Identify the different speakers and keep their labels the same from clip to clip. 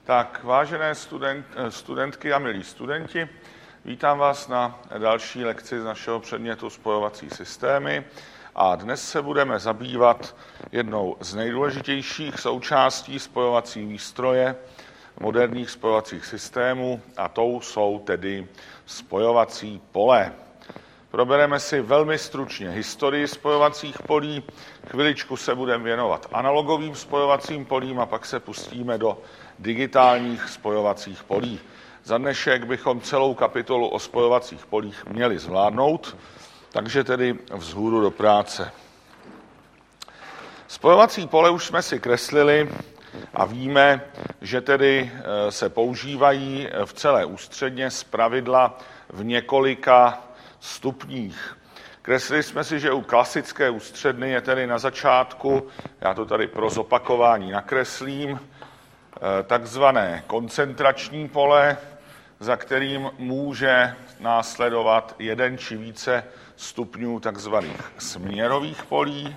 Speaker 1: Tak, vážené studentky a milí studenti, vítám vás na další lekci z našeho předmětu spojovací systémy a dnes se budeme zabývat jednou z nejdůležitějších součástí spojovací výstroje moderních spojovacích systémů a tou jsou tedy spojovací pole. Probereme si velmi stručně historii spojovacích polí, chviličku se budeme věnovat analogovým spojovacím polím a pak se pustíme do digitálních spojovacích polí. Za dnešek bychom celou kapitolu o spojovacích polích měli zvládnout, takže tedy vzhůru do práce. Spojovací pole už jsme si kreslili a víme, že tedy se používají v celé ústředně zpravidla v několika stupních. Kreslili jsme si, že u klasické ústředny je tedy na začátku, já to tady pro zopakování nakreslím, takzvané koncentrační pole, za kterým může následovat jeden či více stupňů takzvaných směrových polí.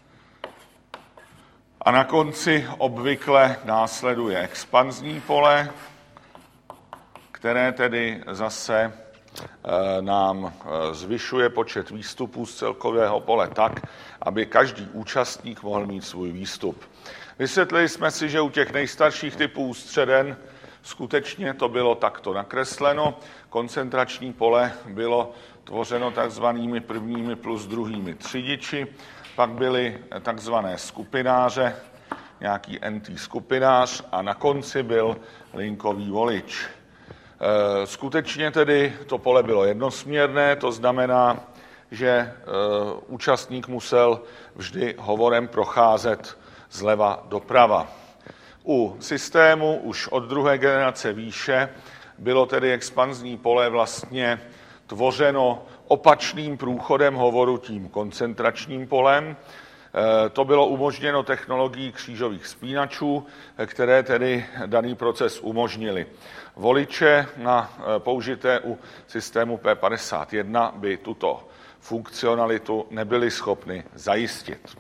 Speaker 1: A na konci obvykle následuje expanzní pole, které tedy zase nám zvyšuje počet výstupů z celkového pole tak, aby každý účastník mohl mít svůj výstup. Vysvětlili jsme si, že u těch nejstarších typů ústředen skutečně to bylo takto nakresleno. Koncentrační pole bylo tvořeno takzvanými prvními plus druhými třídiči, pak byly takzvané skupináře, nějaký NT skupinář a na konci byl linkový volič. Skutečně tedy to pole bylo jednosměrné, to znamená, že účastník musel vždy hovorem procházet zleva doprava. U systému už od druhé generace výše bylo tedy expanzní pole vlastně tvořeno opačným průchodem hovoru tím koncentračním polem. To bylo umožněno technologií křížových spínačů, které tedy daný proces umožnily. Voliče použité u systému P51 by tuto funkcionalitu nebyly schopny zajistit.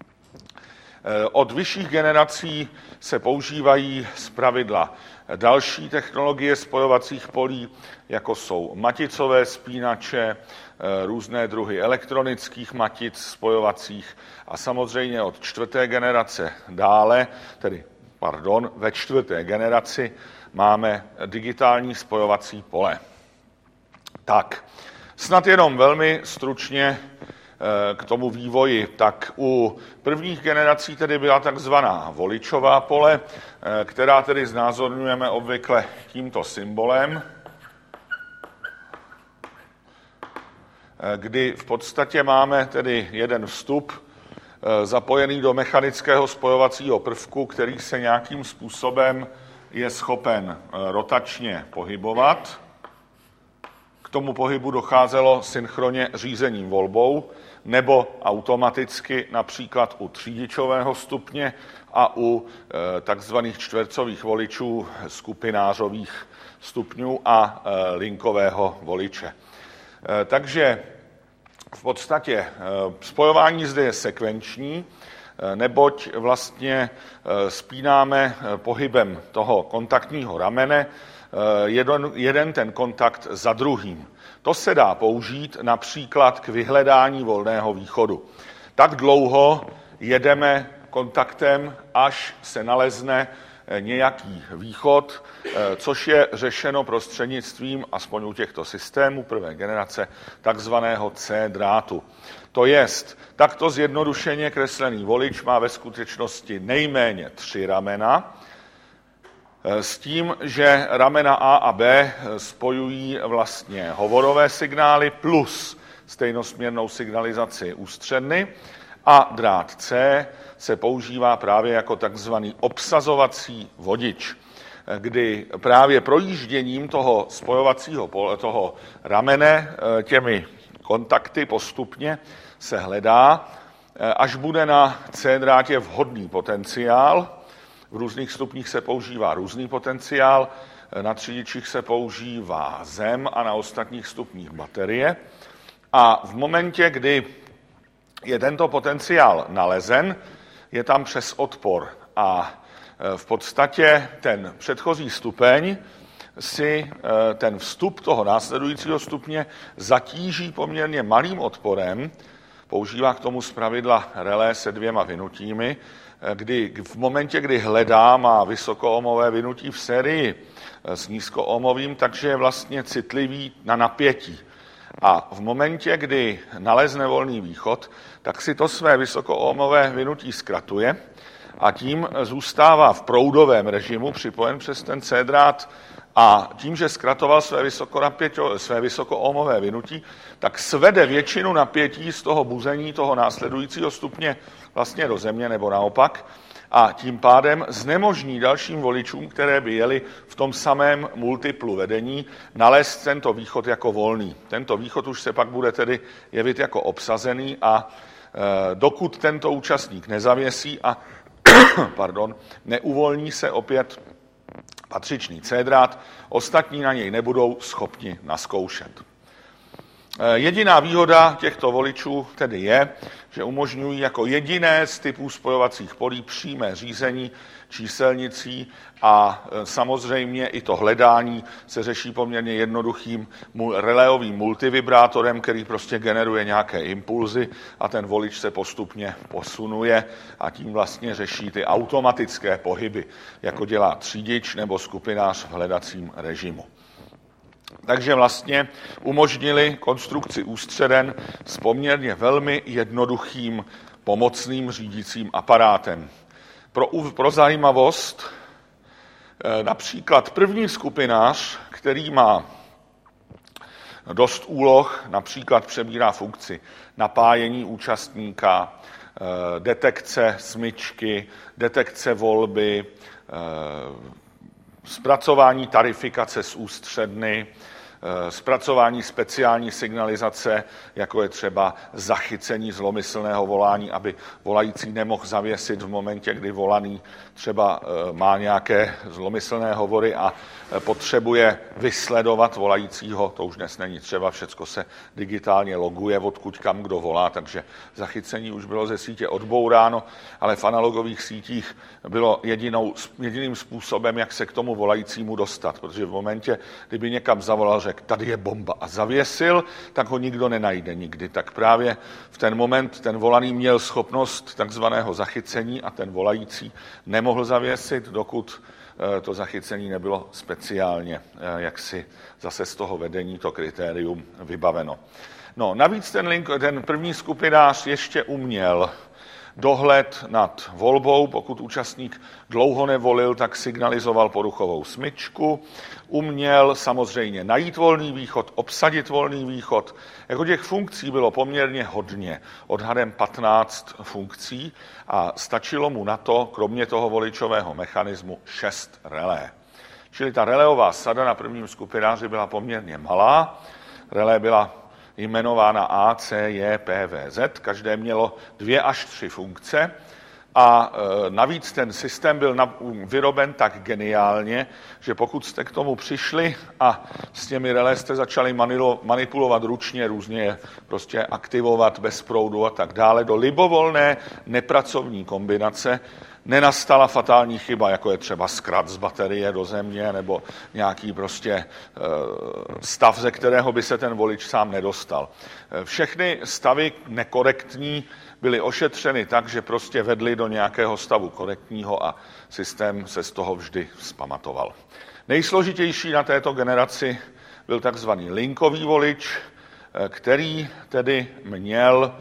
Speaker 1: Od vyšších generací se používají zpravidla další technologie spojovacích polí, jako jsou maticové spínače, různé druhy elektronických matic spojovacích a samozřejmě od čtvrté generace dále, ve čtvrté generaci máme digitální spojovací pole. Tak, snad jenom velmi stručně k tomu vývoji. Tak u prvních generací tedy byla takzvaná voličová pole, která tedy znázorňujeme obvykle tímto symbolem, kdy v podstatě máme tedy jeden vstup zapojený do mechanického spojovacího prvku, který se nějakým způsobem je schopen rotačně pohybovat. K tomu pohybu docházelo synchronně řízením volbou nebo automaticky například u třídičového stupně a u takzvaných čtvercových voličů skupinářových stupňů a linkového voliče. Takže v podstatě spojování zde je sekvenční, neboť vlastně spínáme pohybem toho kontaktního ramene jeden ten kontakt za druhým. To se dá použít například k vyhledání volného východu. Tak dlouho jedeme kontaktem, až se nalezne nějaký východ, což je řešeno prostřednictvím, aspoň u těchto systémů prvé generace, takzvaného C-drátu. To jest, takto zjednodušeně kreslený volič má ve skutečnosti nejméně 3 ramena, s tím, že ramena A a B spojují vlastně hovorové signály plus stejnosměrnou signalizaci ústředny a drát C se používá právě jako takzvaný obsazovací vodič, kdy právě projížděním toho spojovacího toho ramene těmi kontakty postupně se hledá, až bude na C-drátě vhodný potenciál. V různých stupních se používá různý potenciál, na třídičích se používá zem a na ostatních stupních baterie. A v momentě, kdy je tento potenciál nalezen, je tam přes odpor a v podstatě ten předchozí stupeň si ten vstup toho následujícího stupně zatíží poměrně malým odporem, používá k tomu zpravidla relé se 2 vynutími, kdy v momentě, kdy hledá, má vysokoohmové vynutí v sérii s nízkoohmovým, takže je vlastně citlivý na napětí. A v momentě, kdy nalezne volný východ, tak si to své vysokoohmové vynutí zkratuje a tím zůstává v proudovém režimu připojen přes ten C-drát a tím, že zkratoval své vysokoohmové vynutí, tak svede většinu napětí z toho buzení toho následujícího stupně vlastně do země nebo naopak a tím pádem znemožní dalším voličům, které by jeli v tom samém multiplu vedení, nalézt tento východ jako volný. Tento východ už se pak bude tedy jevit jako obsazený a dokud tento účastník nezavěsí a neuvolní se opět patřičný C-drát, ostatní na něj nebudou schopni nazkoušet. Jediná výhoda těchto voličů tedy je, že umožňují jako jediné z typů spojovacích polí přímé řízení číselnicí a samozřejmě i to hledání se řeší poměrně jednoduchým reléovým multivibrátorem, který prostě generuje nějaké impulzy a ten volič se postupně posunuje a tím vlastně řeší ty automatické pohyby, jako dělá třídič nebo skupinář v hledacím režimu. Takže vlastně umožnili konstrukci ústředen s poměrně velmi jednoduchým pomocným řídícím aparátem. Pro zajímavost, například první skupinář, který má dost úloh, například přebírá funkci napájení účastníka, detekce smyčky, detekce volby, zpracování tarifikace z ústředny, zpracování speciální signalizace, jako je třeba zachycení zlomyslného volání, aby volající nemohl zavěsit v momentě, kdy volaný třeba má nějaké zlomyslné hovory a potřebuje vysledovat volajícího. To už dnes není třeba, všecko se digitálně loguje, odkud kam kdo volá, takže zachycení už bylo ze sítě odbouráno, ale v analogových sítích bylo jediným způsobem, jak se k tomu volajícímu dostat, protože v momentě, kdyby někam zavolal, řekl, tady je bomba a zavěsil, tak ho nikdo nenajde nikdy. Tak právě v ten moment ten volaný měl schopnost takzvaného zachycení a ten volající nemohl zavěsit, dokud to zachycení nebylo speciálně jaksi zase z toho vedení to kritérium vybaveno. No, navíc ten první skupinář ještě uměl dohled nad volbou, pokud účastník dlouho nevolil, tak signalizoval poruchovou smyčku, uměl samozřejmě najít volný východ, obsadit volný východ. Jako těch funkcí bylo poměrně hodně, odhadem 15 funkcí a stačilo mu na to, kromě toho voličového mechanismu, 6 relé. Čili ta reléová sada na prvním skupináři byla poměrně malá, relé byla jmenována A, C, J, P, V, Z. Každé mělo 2 až 3 funkce a navíc ten systém byl vyroben tak geniálně, že pokud jste k tomu přišli a s těmi relé jste začali manipulovat ručně, různě je prostě aktivovat bez proudu a tak dále, do libovolné nepracovní kombinace, nenastala fatální chyba, jako je třeba zkrat z baterie do země nebo nějaký prostě stav, ze kterého by se ten volič sám nedostal. Všechny stavy nekorektní byly ošetřeny tak, že prostě vedly do nějakého stavu korektního a systém se z toho vždy vzpamatoval. Nejsložitější na této generaci byl takzvaný linkový volič, který tedy měl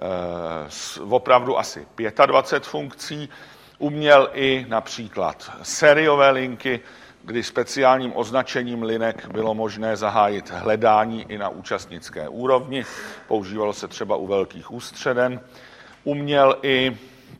Speaker 1: opravdu asi 25 funkcí, uměl i například sériové linky, kdy speciálním označením linek bylo možné zahájit hledání i na účastnické úrovni. Používalo se třeba u velkých ústředen. Uměl i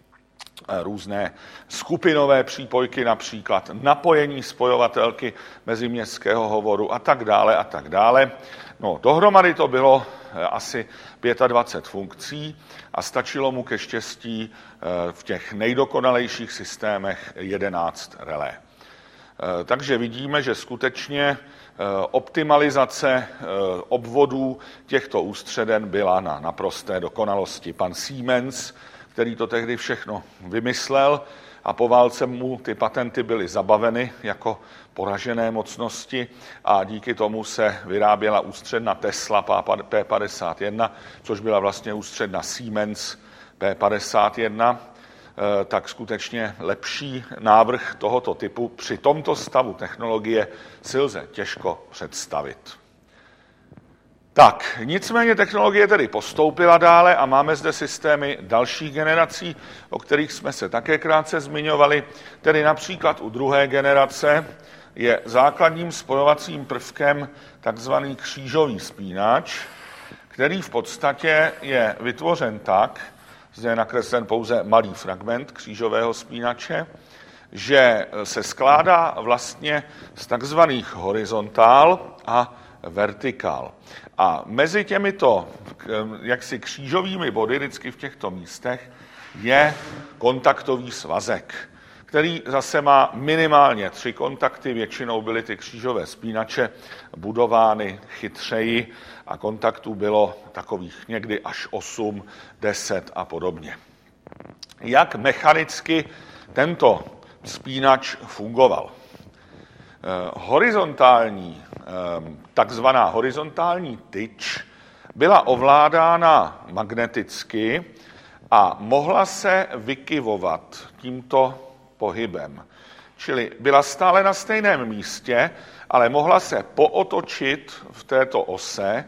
Speaker 1: různé skupinové přípojky, například napojení spojovatelky meziměstského hovoru a tak dále a tak dále. No, dohromady to bylo asi 25 funkcí a stačilo mu ke štěstí v těch nejdokonalejších systémech 11 relé. Takže vidíme, že skutečně optimalizace obvodů těchto ústředen byla na naprosté dokonalosti. Pan Siemens, který to tehdy všechno vymyslel a po válce mu ty patenty byly zabaveny jako poražené mocnosti a díky tomu se vyráběla ústředna Tesla P51, což byla vlastně ústředna Siemens P51, tak skutečně lepší návrh tohoto typu při tomto stavu technologie si lze těžko představit. Tak, nicméně technologie tedy postoupila dále a máme zde systémy dalších generací, o kterých jsme se také krátce zmiňovali, tedy například u druhé generace je základním spojovacím prvkem takzvaný křížový spínač, který v podstatě je vytvořen tak, zde je nakreslen pouze malý fragment křížového spínače, že se skládá vlastně z takzvaných horizontál a vertikál. A mezi těmito jaksi křížovými body, vždycky v těchto místech, je kontaktový svazek, který zase má minimálně 3 kontakty, většinou byly ty křížové spínače budovány chytřeji a kontaktů bylo takových někdy až 8, 10 a podobně. Jak mechanicky tento spínač fungoval? Takzvaná horizontální tyč byla ovládána magneticky a mohla se vykyvovat tímto pohybem. Čili byla stále na stejném místě, ale mohla se pootočit v této ose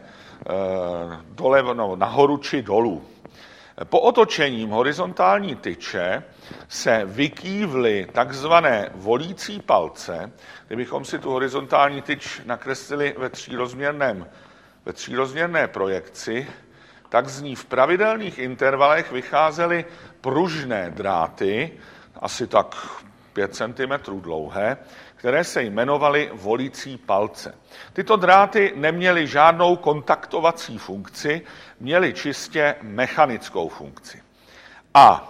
Speaker 1: nahoru či dolů. Po otočením horizontální tyče se vykývly takzvané volící palce. Kdybychom si tu horizontální tyč nakreslili ve třírozměrné projekci, tak z ní v pravidelných intervalech vycházely pružné dráty, asi tak 5 cm dlouhé, které se jmenovaly volící palce. Tyto dráty neměly žádnou kontaktovací funkci, měly čistě mechanickou funkci. A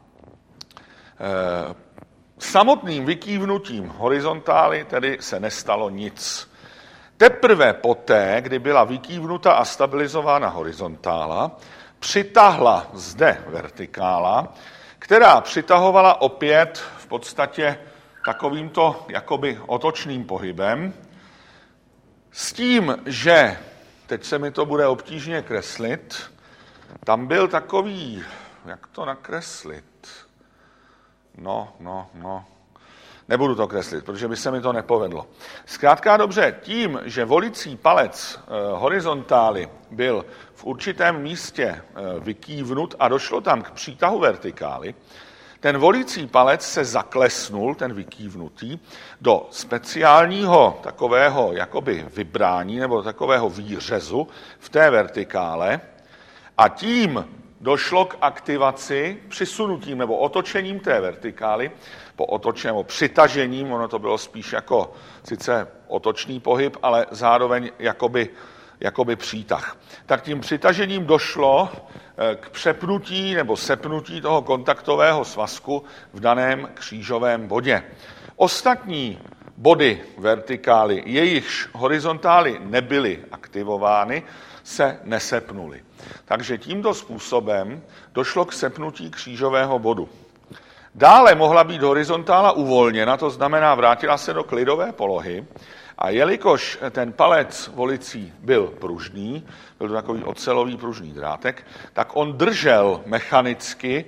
Speaker 1: samotným vykývnutím horizontály tedy se nestalo nic. Teprve poté, kdy byla vykývnuta a stabilizována horizontála, přitahla zde vertikála, která přitahovala opět v podstatě takovýmto jakoby otočným pohybem, s tím, že, teď se mi to bude obtížně kreslit, tam byl takový, jak to nakreslit? Nebudu to kreslit, protože by se mi to nepovedlo. Zkrátka dobře, tím, že volicí palec horizontály byl v určitém místě vykývnut a došlo tam k přítahu vertikály, ten volící palec se zaklesnul, ten vykývnutý, do speciálního takového jakoby vybrání nebo takového výřezu v té vertikále a tím došlo k aktivaci přisunutím nebo otočením té vertikály, nebo přitažením, ono to bylo spíš jako sice otočný pohyb, ale zároveň jakoby přítah. Tak tím přitažením došlo k přepnutí nebo sepnutí toho kontaktového svazku v daném křížovém bodě. Ostatní body vertikály, jejichž horizontály nebyly aktivovány, se nesepnuly. Takže tímto způsobem došlo k sepnutí křížového bodu. Dále mohla být horizontála uvolněna, to znamená vrátila se do klidové polohy a jelikož ten palec volicí byl pružný, byl to takový ocelový pružný drátek, tak on držel mechanicky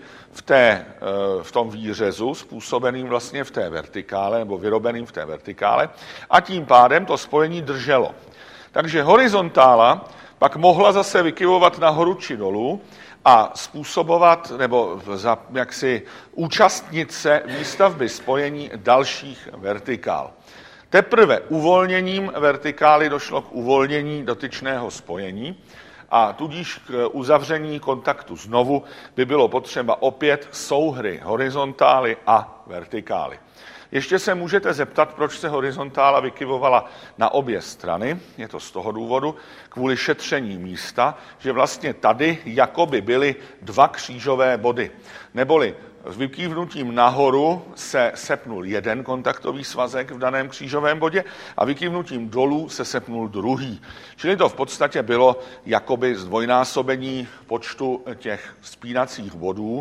Speaker 1: v tom výřezu, způsobeným vlastně v té vertikále, nebo vyrobeným v té vertikále, a tím pádem to spojení drželo. Takže horizontála pak mohla zase vykyvovat nahoru či dolů a způsobovat nebo jaksi účastnit se výstavby spojení dalších vertikál. Teprve uvolněním vertikály došlo k uvolnění dotyčného spojení a tudíž k uzavření kontaktu znovu by bylo potřeba opět souhry horizontály a vertikály. Ještě se můžete zeptat, proč se horizontála vykyvovala na obě strany. Je to z toho důvodu, kvůli šetření místa, že vlastně tady jakoby byly 2 křížové body. Neboli S vykývnutím nahoru se sepnul jeden kontaktový svazek v daném křížovém bodě a vykývnutím dolů se sepnul druhý. Čili to v podstatě bylo jakoby zdvojnásobení počtu těch spínacích bodů,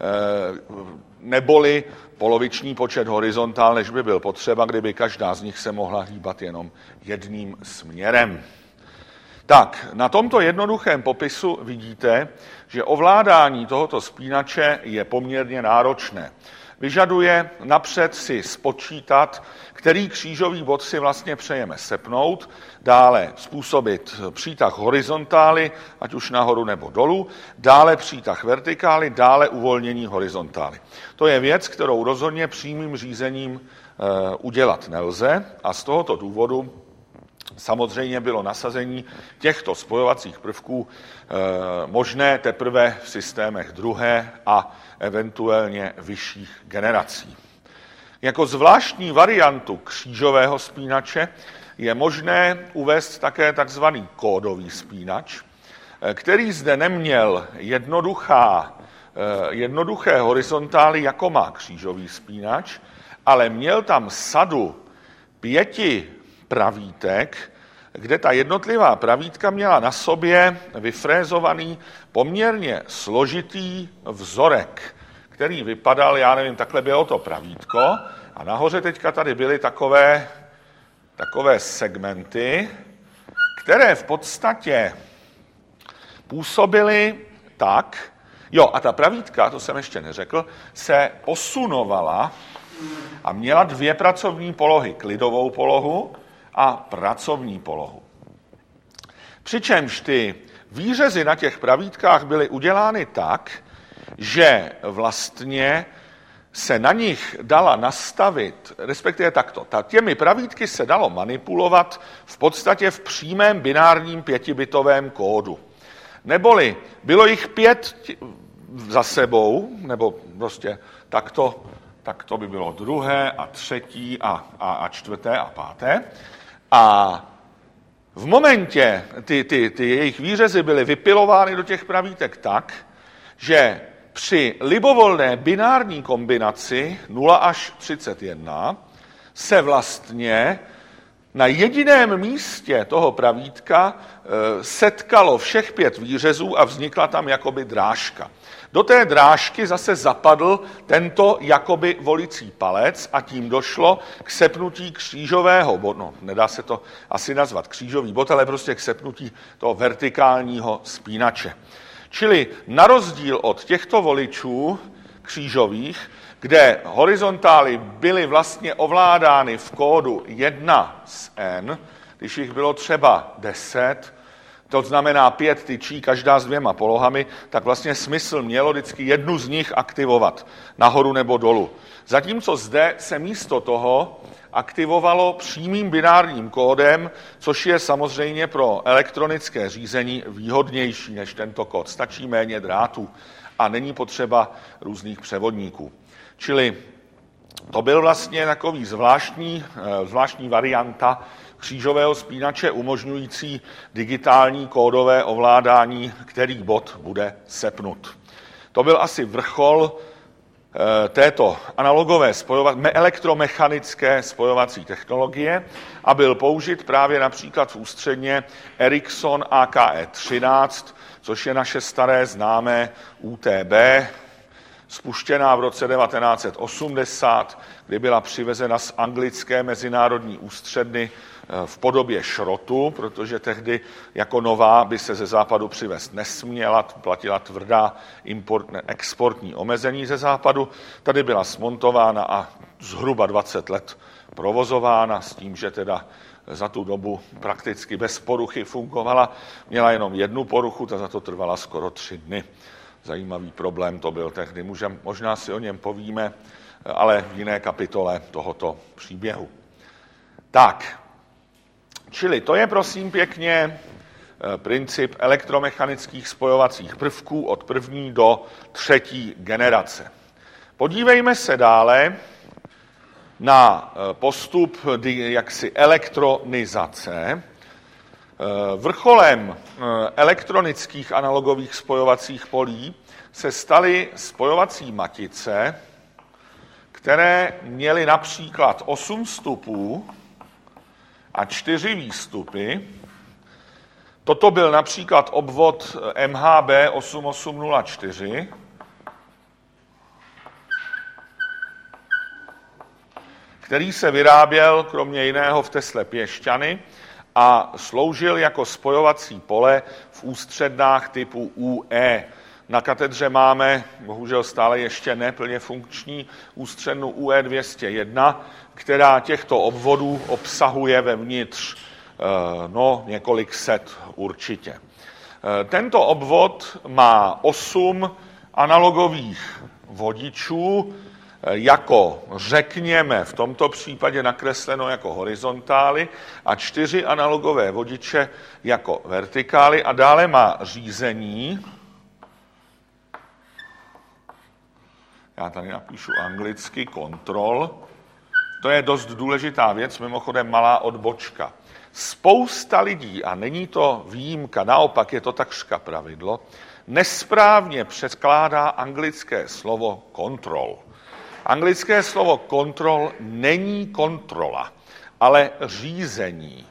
Speaker 1: neboli poloviční počet horizontál, než by byl potřeba, kdyby každá z nich se mohla hýbat jenom jedním směrem. Tak, na tomto jednoduchém popisu vidíte, že ovládání tohoto spínače je poměrně náročné. Vyžaduje napřed si spočítat, který křížový bod si vlastně přejeme sepnout, dále způsobit přítah horizontály, ať už nahoru nebo dolů, dále přítah vertikály, dále uvolnění horizontály. To je věc, kterou rozhodně přímým řízením udělat nelze a z tohoto důvodu samozřejmě bylo nasazení těchto spojovacích prvků možné teprve v systémech druhé a eventuálně vyšších generací. Jako zvláštní variantu křížového spínače je možné uvést také takzvaný kódový spínač, který zde neměl jednoduché horizontály, jako má křížový spínač, ale měl tam sadu 5 pravítek, kde ta jednotlivá pravítka měla na sobě vyfrézovaný poměrně složitý vzorek, který vypadal, já nevím, takhle bylo to pravítko a nahoře teďka tady byly takové segmenty, které v podstatě působily tak, a ta pravítka, to jsem ještě neřekl, se posunovala a měla 2 pracovní polohy, klidovou polohu a pracovní polohu. Přičemž ty výřezy na těch pravítkách byly udělány tak, že vlastně se na nich dala nastavit, respektive takto, těmi pravítky se dalo manipulovat v podstatě v přímém binárním 5bitovém kódu. Neboli bylo jich 5 za sebou, nebo prostě takto by bylo druhé a třetí a čtvrté a páté. A v momentě ty jejich výřezy byly vypilovány do těch pravítek tak, že při libovolné binární kombinaci 0 až 31 se vlastně na jediném místě toho pravítka setkalo všech 5 výřezů a vznikla tam jakoby drážka. Do té drážky zase zapadl tento jakoby volicí palec a tím došlo k sepnutí křížového bodu. No, nedá se to asi nazvat křížový bod, ale prostě k sepnutí toho vertikálního spínače. Čili na rozdíl od těchto voličů křížových, kde horizontály byly vlastně ovládány v kódu 1 z n, když jich bylo třeba 10, to znamená 5 tyčí, každá s 2 polohami, tak vlastně smysl mělo vždycky jednu z nich aktivovat nahoru nebo dolů. Zatímco zde se místo toho aktivovalo přímým binárním kódem, což je samozřejmě pro elektronické řízení výhodnější než tento kód. Stačí méně drátů a není potřeba různých převodníků. Čili to byl vlastně takový zvláštní varianta křížového spínače umožňující digitální kódové ovládání, který bod bude sepnut. To byl asi vrchol této analogové elektromechanické spojovací technologie a byl použit právě například v ústředně Ericsson AKE13, což je naše staré známé UTB, spuštěná v roce 1980, kdy byla přivezena z anglické mezinárodní ústředny v podobě šrotu, protože tehdy jako nová by se ze západu přivést nesměla, platila tvrdá exportní omezení ze západu. Tady byla smontována a zhruba 20 let provozována s tím, že teda za tu dobu prakticky bez poruchy fungovala. Měla jenom 1 poruchu, ta za to trvala skoro 3 dny. Zajímavý problém to byl tehdy. Možná si o něm povíme, ale v jiné kapitole tohoto příběhu. Tak, čili to je prosím pěkně princip elektromechanických spojovacích prvků od 1. do 3. generace. Podívejme se dále na postup jaksi elektronizace. Vrcholem elektronických analogových spojovacích polí se staly spojovací matice, které měly například 8 vstupů a 4 výstupy. Toto byl například obvod MHB 8804, který se vyráběl kromě jiného v Tesle Piešťany a sloužil jako spojovací pole v ústřednách typu UE. Na katedře máme, bohužel stále ještě neplně funkční, ústřednu UE 201, která těchto obvodů obsahuje vevnitř několik set určitě. Tento obvod má 8 analogových vodičů, jako řekněme v tomto případě nakresleno jako horizontály a 4 analogové vodiče jako vertikály a dále má řízení. Já tady napíšu anglicky control. To je dost důležitá věc, mimochodem malá odbočka. Spousta lidí, a není to výjimka, naopak je to takřka pravidlo, nesprávně překládá anglické slovo control. Anglické slovo control není kontrola, ale řízení.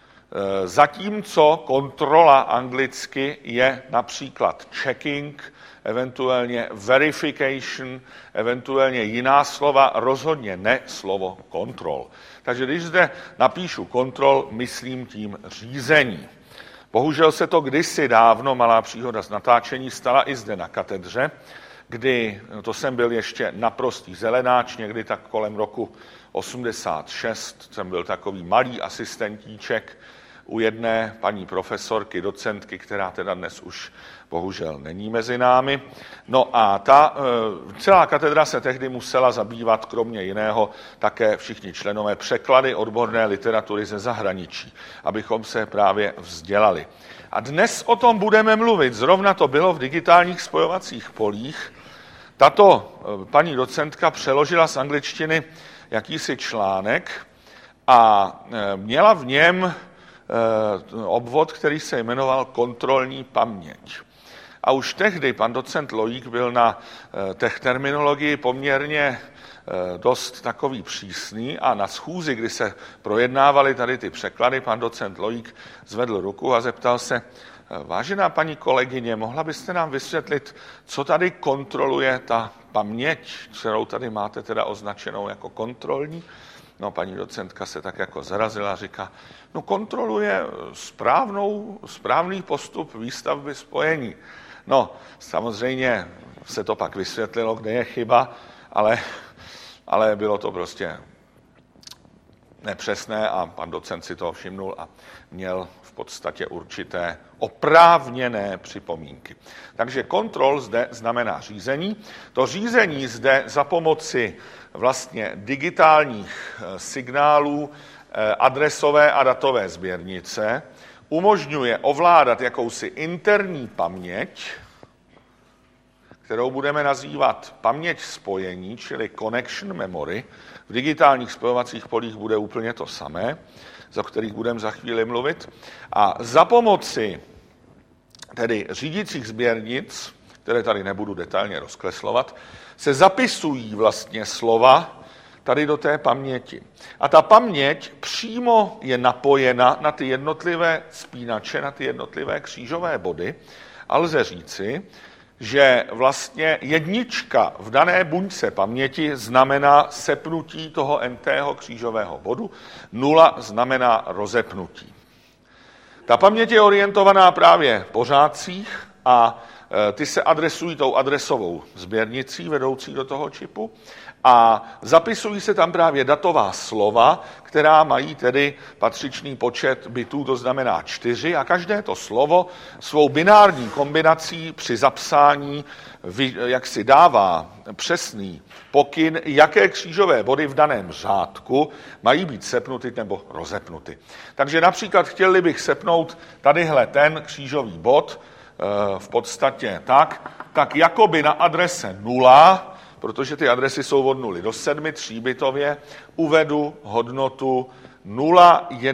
Speaker 1: Zatímco kontrola anglicky je například checking, eventuálně verification, eventuálně jiná slova, rozhodně ne slovo control. Takže když zde napíšu control, myslím tím řízení. Bohužel se to kdysi dávno, malá příhoda z natáčení, stala i zde na katedře, kdy, to jsem byl ještě naprostý zelenáč, někdy tak kolem roku 86, jsem byl takový malý asistentíček u jedné paní profesorky, docentky, která teda dnes už bohužel není mezi námi. No a celá katedra se tehdy musela zabývat, kromě jiného, také všichni členové překlady odborné literatury ze zahraničí, abychom se právě vzdělali. A dnes o tom budeme mluvit. Zrovna to bylo v digitálních spojovacích polích. Tato paní docentka přeložila z angličtiny jakýsi článek a měla v něm obvod, který se jmenoval kontrolní paměť. A už tehdy pan docent Lojík byl na těch terminologii poměrně dost takový přísný a na schůzi, kdy se projednávaly tady ty překlady, pan docent Lojík zvedl ruku a zeptal se: vážená paní kolegyně, mohla byste nám vysvětlit, co tady kontroluje ta paměť, kterou tady máte teda označenou jako kontrolní? No, paní docentka se tak jako zarazila a říká, no kontroluje správný postup výstavby spojení. No, samozřejmě se to pak vysvětlilo, kde je chyba, ale bylo to prostě nepřesné a pan docent si toho všimnul a měl v podstatě určité oprávněné připomínky. Takže kontrol zde znamená řízení. To řízení zde za pomoci vlastně digitálních signálů adresové a datové sběrnice umožňuje ovládat jakousi interní paměť, kterou budeme nazývat paměť spojení, čili connection memory. V digitálních spojovacích polích bude úplně to samé, za kterých budeme za chvíli mluvit. A za pomoci tedy řídících sběrnic, které tady nebudu detailně rozkreslovat, se zapisují vlastně slova tady do té paměti. A ta paměť přímo je napojena na ty jednotlivé spínače, na ty jednotlivé křížové body a lze říci, že vlastně jednička v dané buňce paměti znamená sepnutí toho n-tého křížového bodu, 0 znamená rozepnutí. Ta paměť je orientovaná právě po řádcích a ty se adresují tou adresovou sběrnicí vedoucí do toho čipu a zapisují se tam právě datová slova, která mají tedy patřičný počet bitů, to znamená 4, a každé to slovo svou binární kombinací při zapsání jak si dává přesný pokyn, jaké křížové body v daném řádku mají být sepnuty nebo rozepnuty. Takže například chtěli bych sepnout tadyhle ten křížový bod, v podstatě tak jakoby na adrese 0, protože ty adresy jsou od 0 do 7, 3bitově, uvedu hodnotu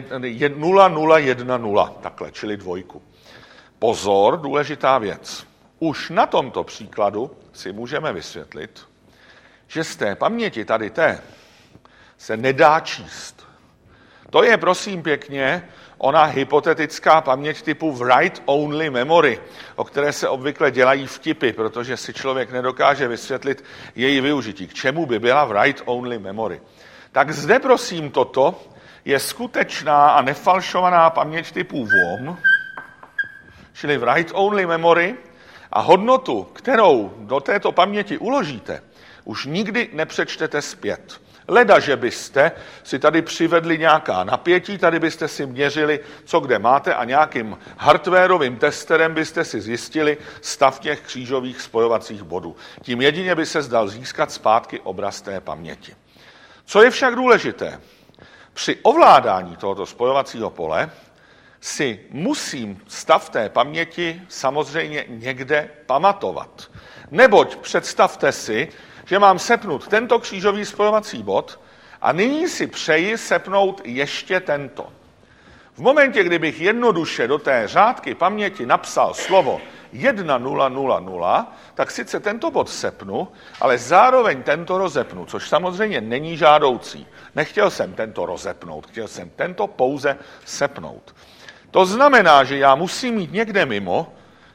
Speaker 1: 0010, takhle, čili 2. Pozor, důležitá věc. Už na tomto příkladu si můžeme vysvětlit, že z té paměti tady té se nedá číst. To je, prosím pěkně, ona hypotetická paměť typu write-only memory, o které se obvykle dělají vtipy, protože si člověk nedokáže vysvětlit její využití. K čemu by byla write-only memory? Tak zde, prosím, toto je skutečná a nefalšovaná paměť typu WOM, čili write-only memory, a hodnotu, kterou do této paměti uložíte, už nikdy nepřečtete zpět. Leda, že byste si tady přivedli nějaká napětí, tady byste si měřili, co kde máte a nějakým hardwarovým testerem byste si zjistili stav těch křížových spojovacích bodů. Tím jedině by se zdal získat zpátky obraz té paměti. Co je však důležité? Při ovládání tohoto spojovacího pole si musím stav té paměti samozřejmě někde pamatovat. Neboť představte si, že mám sepnout tento křížový spojovací bod a nyní si přeji sepnout ještě tento. V momentě, kdybych jednoduše do té řádky paměti napsal slovo 1000, tak sice tento bod sepnu, ale zároveň tento rozepnu, což samozřejmě není žádoucí. Nechtěl jsem tento rozepnout, chtěl jsem tento pouze sepnout. To znamená, že já musím mít někde mimo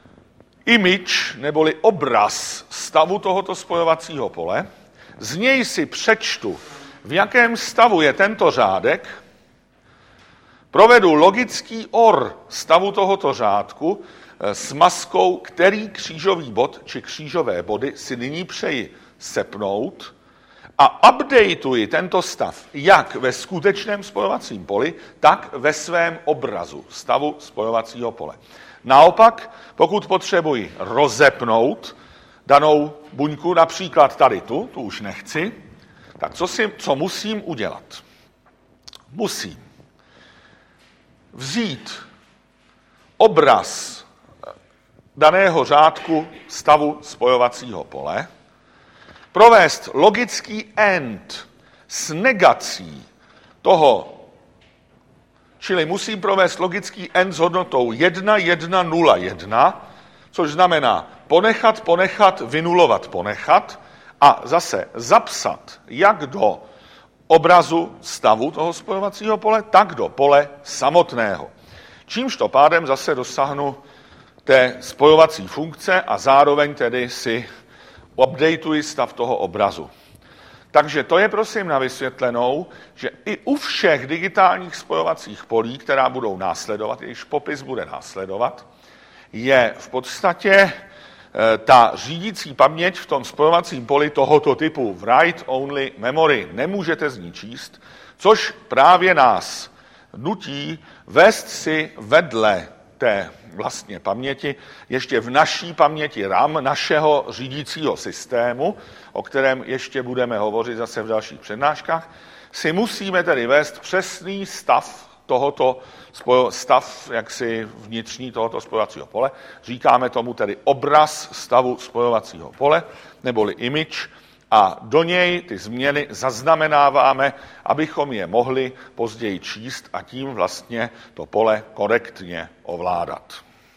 Speaker 1: image neboli obraz stavu tohoto spojovacího pole, z něj si přečtu, v jakém stavu je tento řádek, provedu logický OR stavu tohoto řádku s maskou, který křížový bod či křížové body si nyní přeji sepnout a updateuji tento stav jak ve skutečném spojovacím poli, tak ve svém obrazu stavu spojovacího pole. Naopak, pokud potřebuji rozepnout danou buňku, například tady tu už nechci, tak co musím udělat? Musím vzít obraz daného řádku stavu spojovacího pole, provést logický AND s negací toho, čili musím provést logický AND s hodnotou 1101, což znamená ponechat, vynulovat, ponechat a zase zapsat jak do obrazu stavu toho spojovacího pole, tak do pole samotného. Čímž to pádem zase dosáhnu té spojovací funkce a zároveň tedy si updateuji stav toho obrazu. Takže to je prosím na vysvětlenou, že i u všech digitálních spojovacích polí, která budou následovat, jejichž popis bude následovat, je v podstatě ta řídící paměť v tom spojovacím poli tohoto typu write-only memory. Nemůžete z ní číst, což právě nás nutí vést si vedle té vlastně paměti, ještě v naší paměti RAM, našeho řídícího systému, o kterém ještě budeme hovořit zase v dalších přednáškách, si musíme tedy vést přesný stav jaksi vnitřní tohoto spojovacího pole. Říkáme tomu tedy obraz stavu spojovacího pole, neboli image, a do něj ty změny zaznamenáváme, abychom je mohli později číst a tím vlastně to pole korektně ovládat.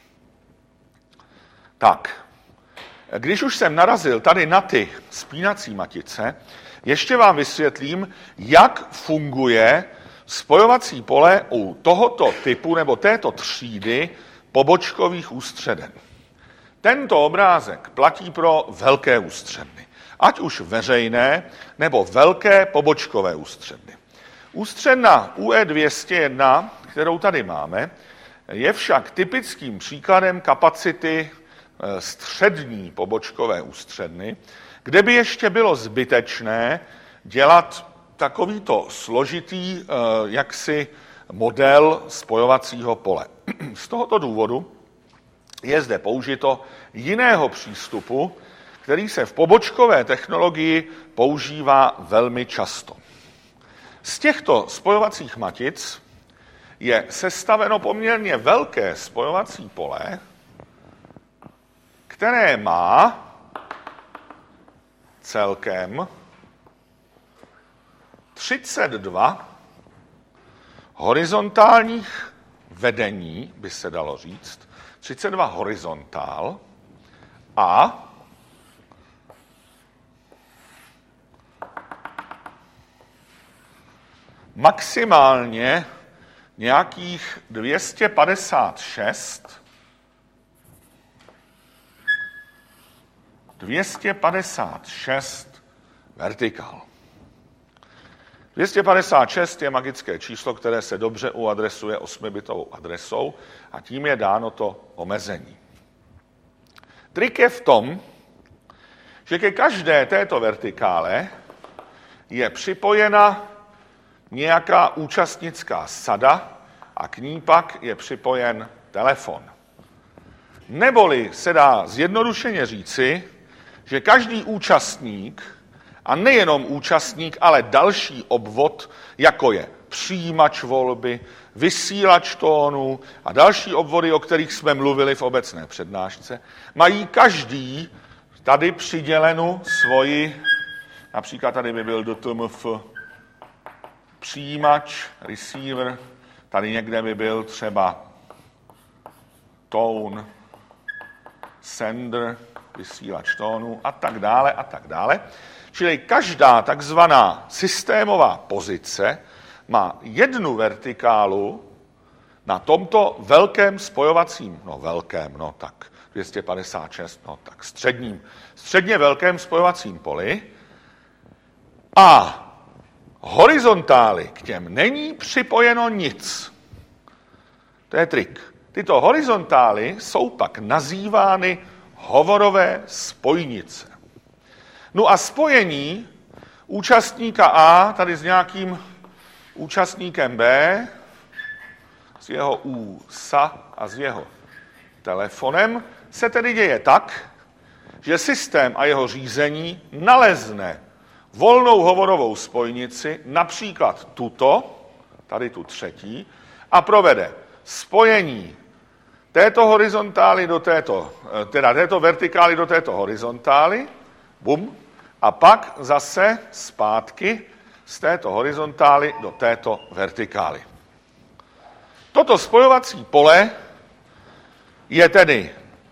Speaker 1: Tak, když už jsem narazil tady na ty spínací matice, ještě vám vysvětlím, jak funguje spojovací pole u tohoto typu nebo této třídy pobočkových ústředen. Tento obrázek platí pro velké ústředny, ať už veřejné nebo velké pobočkové ústředny. Ústředna UE201, kterou tady máme, je však typickým příkladem kapacity střední pobočkové ústředny, kde by ještě bylo zbytečné dělat takovýto složitý jaksi model spojovacího pole. Z tohoto důvodu je zde použito jiného přístupu, který se v pobočkové technologii používá velmi často. Z těchto spojovacích matic je sestaveno poměrně velké spojovací pole, které má celkem 32 horizontálních vedení, by se dalo říct, 32 horizontál A maximálně nějakých 256 vertikál. 256 je magické číslo, které se dobře uadresuje 8bitovou adresou a tím je dáno to omezení. Trik je v tom, že ke každé této vertikále je připojena nějaká účastnická sada a k ní pak je připojen telefon. Neboli se dá zjednodušeně říci, že každý účastník, a nejenom účastník, ale další obvod, jako je přijímač volby, vysílač tónu a další obvody, o kterých jsme mluvili v obecné přednášce, mají každý tady přidělenu svoji, například tady by byl DTMF přijímač, receiver, tady někde by byl třeba tone, sender, vysílač tónu a tak dále a tak dále. Čili každá takzvaná systémová pozice má jednu vertikálu na tomto velkém spojovacím, tak 256, tak středně velkém spojovacím poli a horizontály k těm není připojeno nic. To je trik. Tyto horizontály jsou pak nazývány hovorové spojnice. No a spojení účastníka A tady s nějakým účastníkem B, s jeho USA a s jeho telefonem, se tedy děje tak, že systém a jeho řízení nalezne volnou hovorovou spojnici, například tuto, tady tu třetí, a provede spojení této horizontály do této, této vertikály do této horizontály, bum, a pak zase zpátky z této horizontály do této vertikály. Toto spojovací pole je tedy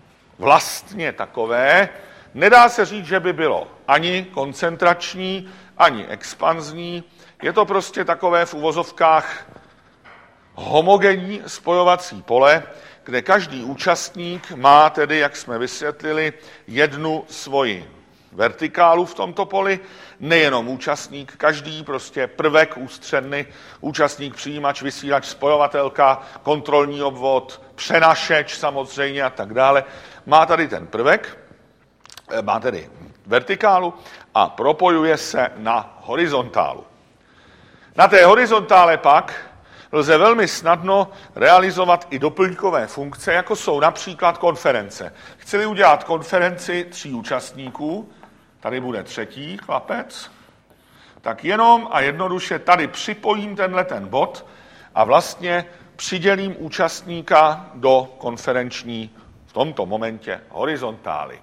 Speaker 1: vlastně takové, nedá se říct, že by bylo ani koncentrační, ani expanzní, je to prostě takové v uvozovkách homogenní spojovací pole, kde každý účastník má tedy, jak jsme vysvětlili, jednu svoji vertikálu v tomto poli, nejenom účastník, každý prostě prvek ústředny, účastník, přijímač, vysílač, spojovatelka, kontrolní obvod, přenašeč samozřejmě a tak dále, má tady ten prvek, má tedy vertikálu a propojuje se na horizontálu. Na té horizontále pak lze velmi snadno realizovat i doplňkové funkce, jako jsou například konference. Chci-li udělat konferenci 3 účastníků, tady bude třetí chlapec, tak jenom a jednoduše tady připojím ten bod a vlastně přidělím účastníka do konferenční, v tomto momentě, horizontály.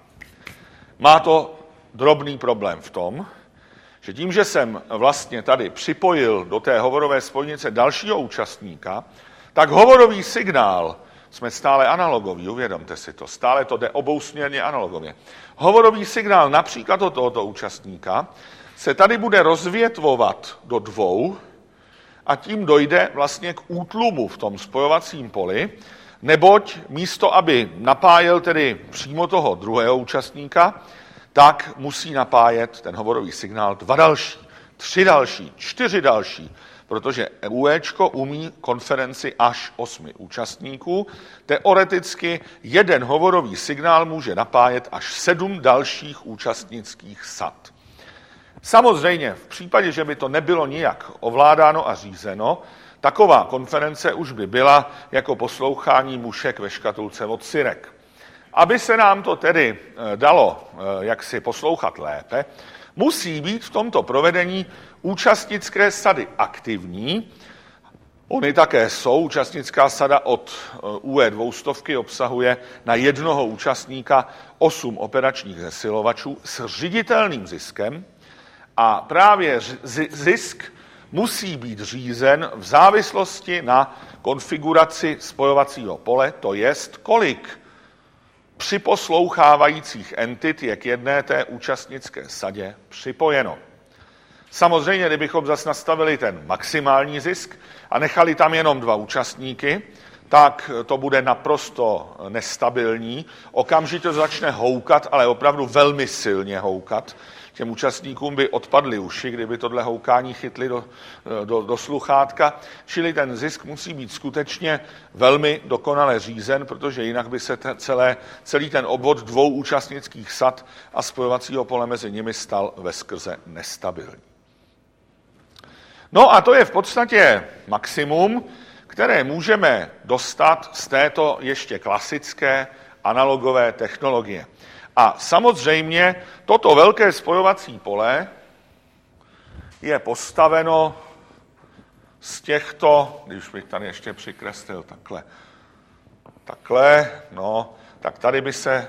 Speaker 1: Má to drobný problém v tom, že tím, že jsem vlastně tady připojil do té hovorové spojnice dalšího účastníka, tak hovorový signál, jsme stále analogoví, uvědomte si to, stále to jde obousměrně analogově. Hovorový signál například od tohoto účastníka se tady bude rozvětvovat do 2 a tím dojde vlastně k útlumu v tom spojovacím poli, neboť místo, aby napájel tedy přímo toho druhého účastníka, tak musí napájet ten hovorový signál 2 další, 3 další, 4 další, protože UEčko umí konferenci až 8 účastníků. Teoreticky jeden hovorový signál může napájet až 7 dalších účastnických sad. Samozřejmě v případě, že by to nebylo nijak ovládáno a řízeno, taková konference už by byla jako poslouchání mušek ve škatulce od syrek. Aby se nám to tedy dalo jaksi poslouchat lépe, musí být v tomto provedení účastnické sady aktivní. Ony také jsou. Účastnická sada od UE 200 obsahuje na jednoho účastníka 8 operačních zesilovačů s ředitelným ziskem a právě zisk musí být řízen v závislosti na konfiguraci spojovacího pole, to jest kolik připoslouchávajících entit je k jedné té účastnické sadě připojeno. Samozřejmě, kdybychom zase nastavili ten maximální zisk a nechali tam jenom 2 účastníky, tak to bude naprosto nestabilní. Okamžitě začne houkat, ale opravdu velmi silně houkat. Těm účastníkům by odpadly uši, kdyby tohle houkání chytli do sluchátka. Čili ten zisk musí být skutečně velmi dokonale řízen, protože jinak by se celý ten obvod 2 účastnických sad a spojovacího pole mezi nimi stal veskrze nestabilní. No a to je v podstatě maximum, které můžeme dostat z této ještě klasické analogové technologie. A samozřejmě toto velké spojovací pole je postaveno z těchto, když bych tady ještě přikreslil takhle, no, tak tady by se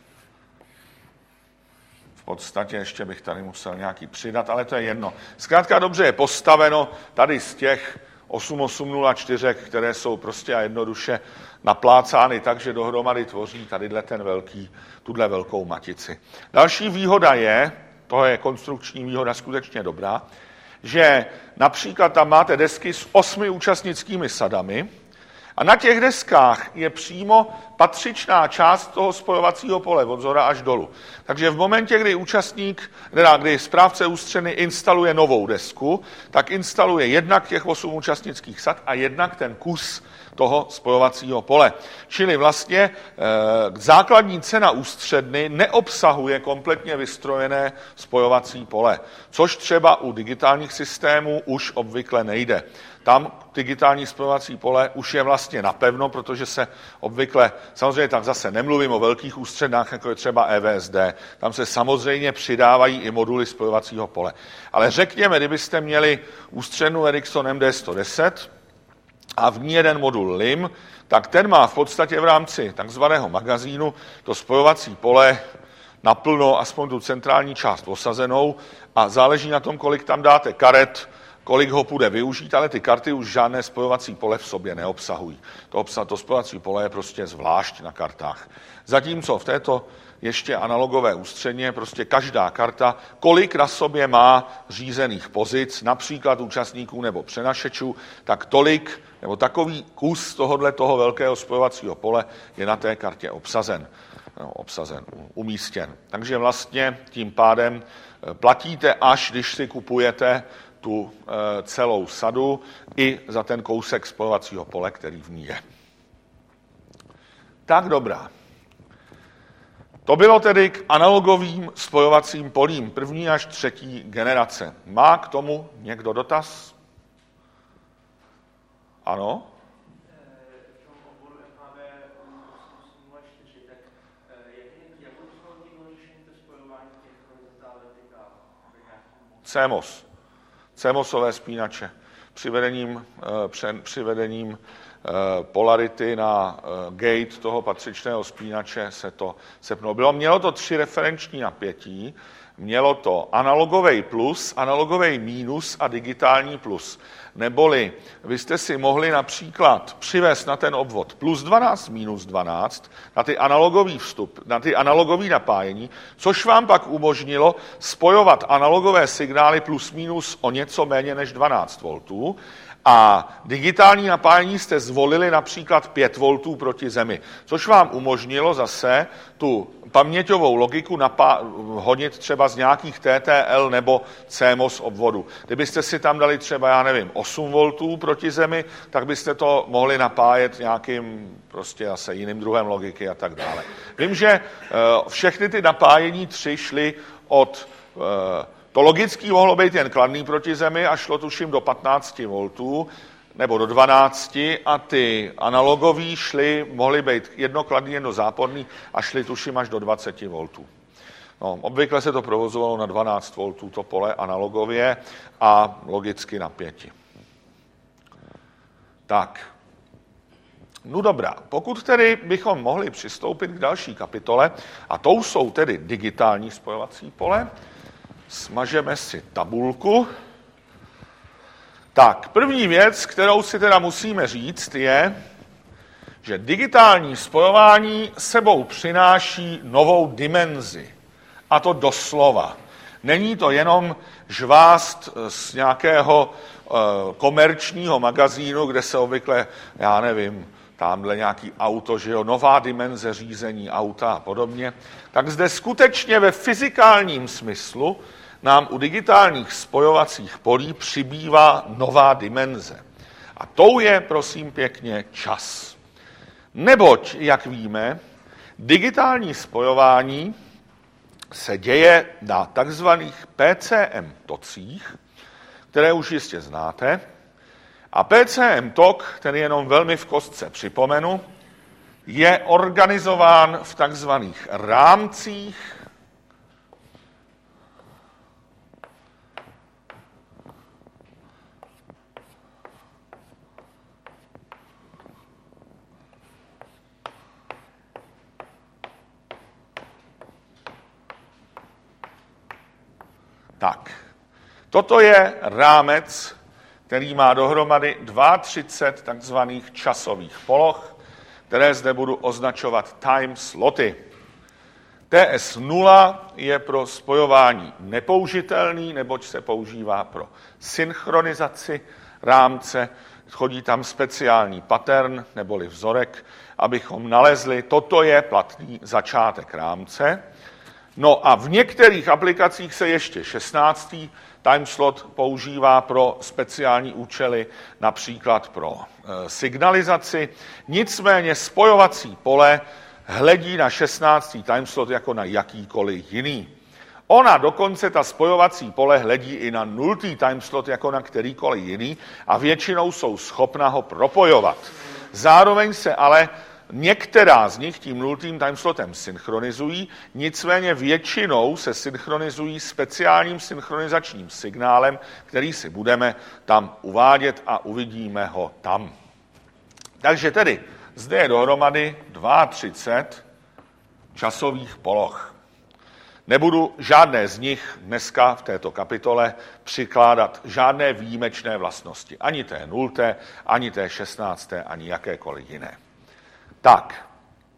Speaker 1: v podstatě ještě bych tady musel nějaký přidat, ale to je jedno. Zkrátka dobře je postaveno tady z těch 8804, které jsou prostě a jednoduše naplácány tak, že dohromady tvoří tuhle velkou matici. Další výhoda je, to je konstrukční výhoda skutečně dobrá, že například tam máte desky s 8 účastnickými sadami a na těch deskách je přímo patřičná část toho spojovacího pole od zhora až dolů. Takže v momentě, kdy správce ústřeny instaluje novou desku, tak instaluje jednak těch 8 účastnických sad a jednak ten kus toho spojovacího pole. Čili vlastně základní cena ústředny neobsahuje kompletně vystrojené spojovací pole, což třeba u digitálních systémů už obvykle nejde. Tam digitální spojovací pole už je vlastně napevno, protože se obvykle, samozřejmě tam zase nemluvím o velkých ústřednách, jako je třeba EVSD, tam se samozřejmě přidávají i moduly spojovacího pole. Ale řekněme, kdybyste měli ústřednu Ericsson MD110 a v ní jeden modul LIM, tak ten má v podstatě v rámci takzvaného magazínu to spojovací pole naplno, aspoň tu centrální část osazenou a záleží na tom, kolik tam dáte karet, kolik ho půjde využít, ale ty karty už žádné spojovací pole v sobě neobsahují. To spojovací pole je prostě zvlášť na kartách. Zatímco v této ještě analogové ústředně prostě každá karta, kolik na sobě má řízených pozic, například účastníků nebo přenašečů, tak tolik nebo takový kus toho velkého spojovacího pole je na té kartě umístěn. Takže vlastně tím pádem platíte, až když si kupujete tu celou sadu i za ten kousek spojovacího pole, který v ní je. Tak dobrá. To bylo tedy k analogovým spojovacím polím 1. až 3. generace. Má k tomu někdo dotaz? Ano? CMOSové spínače. Přivedením polarity na gate toho patřičného spínače se to sepnulo. Mělo to 3 referenční napětí, mělo to analogový plus, analogový mínus a digitální plus. Neboli vy jste si mohli například přivést na ten obvod plus 12, minus 12, na ty analogový vstup, na ty analogový napájení, což vám pak umožnilo spojovat analogové signály plus minus o něco méně než 12 voltů, a digitální napájení jste zvolili například 5 voltů proti zemi, což vám umožnilo zase tu paměťovou logiku honit třeba z nějakých TTL nebo CMOS obvodu. Kdybyste si tam dali třeba, 8 voltů proti zemi, tak byste to mohli napájet nějakým prostě zase jiným druhem logiky a tak dále. Vím, že všechny ty napájení 3 šly od to logický mohlo být jen kladný proti zemi a šlo tuším do 15 voltů nebo do 12 a ty analogový mohly být jedno kladný, jedno záporný a šly tuším až do 20 voltů. No, obvykle se to provozovalo na 12 voltů to pole analogově a logicky na 5. Tak. No dobrá, pokud tedy bychom mohli přistoupit k další kapitole, a tou jsou tedy digitální spojovací pole, smažeme si tabulku. Tak, první věc, kterou si teda musíme říct, je, že digitální spojování sebou přináší novou dimenzi. A to doslova. Není to jenom žvást z nějakého komerčního magazínu, kde se obvykle, já nevím, tamhle nějaký auto, že jo, nová dimenze řízení auta a podobně, tak zde skutečně ve fyzikálním smyslu nám u digitálních spojovacích polí přibývá nová dimenze. A tou je, prosím pěkně, čas. Neboť, jak víme, digitální spojování se děje na takzvaných PCM tocích, které už jistě znáte. A PCM tok, ten jenom velmi v kostce připomenu, je organizován v takzvaných rámcích tak. Toto je rámec, který má dohromady 32 takzvaných časových poloh, které zde budu označovat time sloty. TS0 je pro spojování nepoužitelný, neboť se používá pro synchronizaci rámce. Chodí tam speciální pattern neboli vzorek, abychom nalezli, toto je platný začátek rámce. No a v některých aplikacích se ještě 16. timeslot používá pro speciální účely, například pro signalizaci. Nicméně spojovací pole hledí na 16. timeslot jako na jakýkoliv jiný. Ona dokonce, ta spojovací pole, hledí i na 0. timeslot jako na kterýkoliv jiný a většinou jsou schopna ho propojovat. Zároveň se ale některá z nich tím 0. timeslotem synchronizují, nicméně většinou se synchronizují speciálním synchronizačním signálem, který si budeme tam uvádět a uvidíme ho tam. Takže tedy zde je dohromady 32 časových poloh. Nebudu žádné z nich dneska v této kapitole přikládat žádné výjimečné vlastnosti. Ani té 0., ani té 16., ani jakékoliv jiné. Tak,